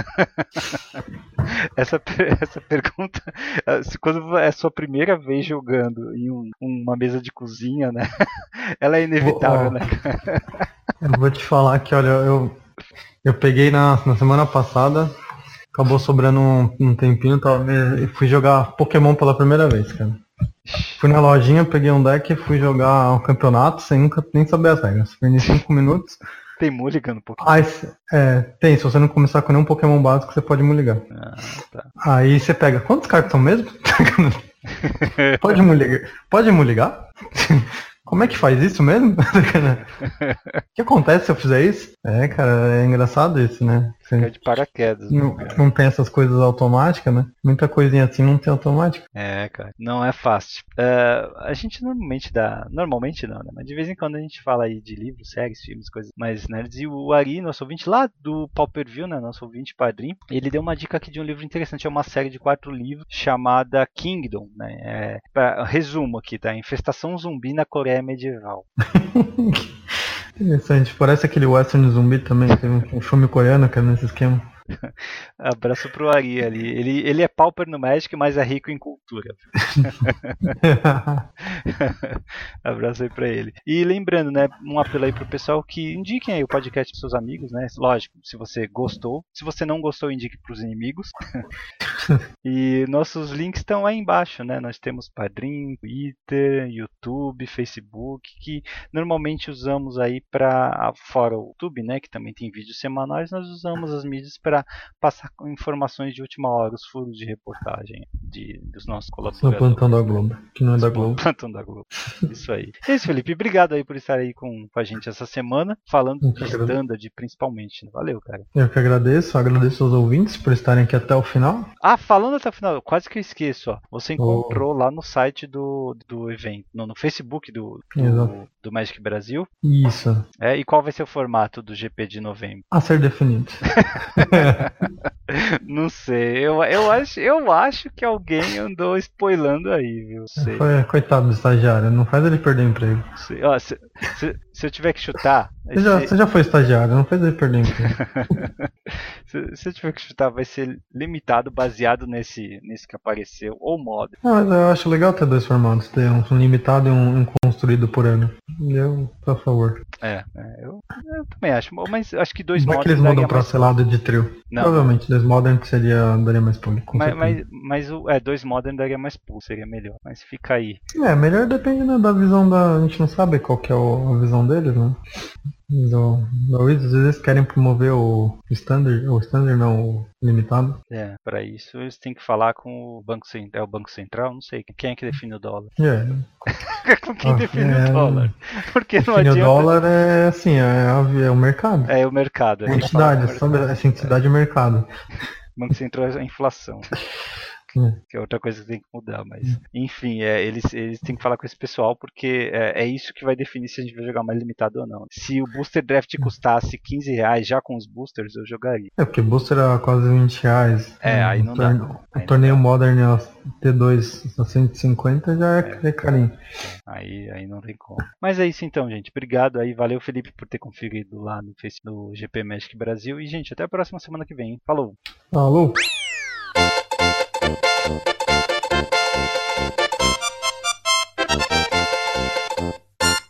essa, essa pergunta, quando é a sua primeira vez jogando em um, uma mesa de cozinha, né? Ela é inevitável,
oh,
né?
Eu vou te falar que, olha, eu, eu peguei na, na semana passada... Acabou sobrando um, um tempinho e fui jogar Pokémon pela primeira vez, cara. Fui na lojinha, peguei um deck e fui jogar um campeonato sem nunca nem saber as regras. Perdi cinco minutos.
Tem mulligan no Pokémon?
Aí, é, tem, se você não começar com nenhum Pokémon básico, você pode mulligar.
Ah, tá.
Aí você pega, quantos cartas são mesmo? Pode mulligar? Pode mulligar? Como é que faz isso mesmo? O que acontece se eu fizer isso? É, cara, é engraçado isso, né?
Fica de paraquedas.
Não, não tem essas coisas automáticas, né? Muita coisinha assim não tem automática.
É, cara, não é fácil. Uh, a gente normalmente dá... Normalmente não, né? Mas de vez em quando a gente fala aí de livros, séries, filmes, coisas mais nerds. E o Ari, nosso ouvinte lá do Pauper View, né? Nosso ouvinte padrinho, ele deu uma dica aqui de um livro interessante. É uma série de quatro livros chamada Kingdom, né? É, pra, resumo aqui, tá? Infestação zumbi na Coreia medieval.
Interessante, parece aquele western zumbi também, tem um filme coreano que é nesse esquema.
Abraço pro Ari ali. Ele, ele é pauper no Magic, mas é rico em cultura. Abraço aí pra ele. E lembrando, né, um apelo aí pro pessoal que indiquem aí o podcast pros seus amigos, né? Lógico, se você gostou. Se você não gostou, indique pros inimigos. E nossos links estão aí embaixo, né? Nós temos Padrim, Twitter, YouTube, Facebook, que normalmente usamos aí para, fora o YouTube, né, que também tem vídeos semanais, nós usamos as mídias para passar informações de última hora, os furos de reportagem de, dos nossos
No
colaboradores.
plantão da Globo, que não é da Globo.
Plantão da Globo. Isso aí. É isso, Felipe. Obrigado aí por estar aí com, com a gente essa semana, falando
Eu
de
que agradeço.
standard principalmente. Valeu, cara.
Eu que agradeço, agradeço aos ouvintes por estarem aqui até o final.
Ah, falando até o final, quase que eu esqueço, ó. Você
Oh.
encontrou lá no site do, do evento, no, no Facebook do,
Exato.
do, do Magic Brasil.
Isso,
É, e qual vai ser o formato do G P de novembro?
a ser definido.
Não sei, eu, eu, acho, eu acho que alguém andou spoilando aí, viu? Sei.
Foi, coitado do estagiário, não faz ele perder o emprego.
sei. Ó, se, se, se eu tiver que chutar.
Você já,
esse-
você já foi estagiário, não faz ele perder o emprego.
se, se eu tiver que chutar, vai ser limitado baseado nesse, nesse que apareceu, ou modo.
Não, mas eu acho legal ter dois formatos, ter um limitado e um, um construído por ano. Eu, por favor.
É, é, eu, eu também acho. Mas acho que dois
Vai
modos
que eles mudam
daria
pra
mais-
selado de trio.
Não.
Provavelmente, dois modern seria, daria mais público. com
Mas,
certeza.
mas, mas o é, dois modern daria mais pulo, seria melhor. Mas fica aí.
É, melhor depende, né, da visão da. A gente não sabe qual que é o- a visão deles, né? Do, da Wizards, às vezes eles querem promover o standard, o standard não, o limitado.
É, pra isso eles têm que falar com o Banco Central. É o Banco Central? Não sei. Quem é que define o dólar?
É,
Com quem
Ah,
define
é.
o dólar? Porque não
define o
adianta.
dólar é assim, é, a- é o mercado.
É o mercado.
É
a
a
gente fala
entidade,
do
sabe?
mercado.
Essa entidade é o mercado.
Banco Central é a inflação.
Hum.
Que é outra coisa que tem que mudar, mas enfim, é, eles, eles têm que falar com esse pessoal porque é, é isso que vai definir se a gente vai jogar mais limitado ou não. Se o Booster Draft custasse quinze reais já com os boosters, eu jogaria.
É, porque booster era quase vinte reais.
É,
né?
aí
O
não dá,
torne-
não. Aí
O
não
torneio
dá.
Modern ó, T dois a cento e cinquenta já é, é carinho.
Aí, aí não tem como. Mas é isso então, gente. Obrigado aí. Valeu, Felipe, por ter conferido lá no Facebook do G P Magic Brasil. E, gente, até a próxima semana que vem. Hein? Falou!
Alô?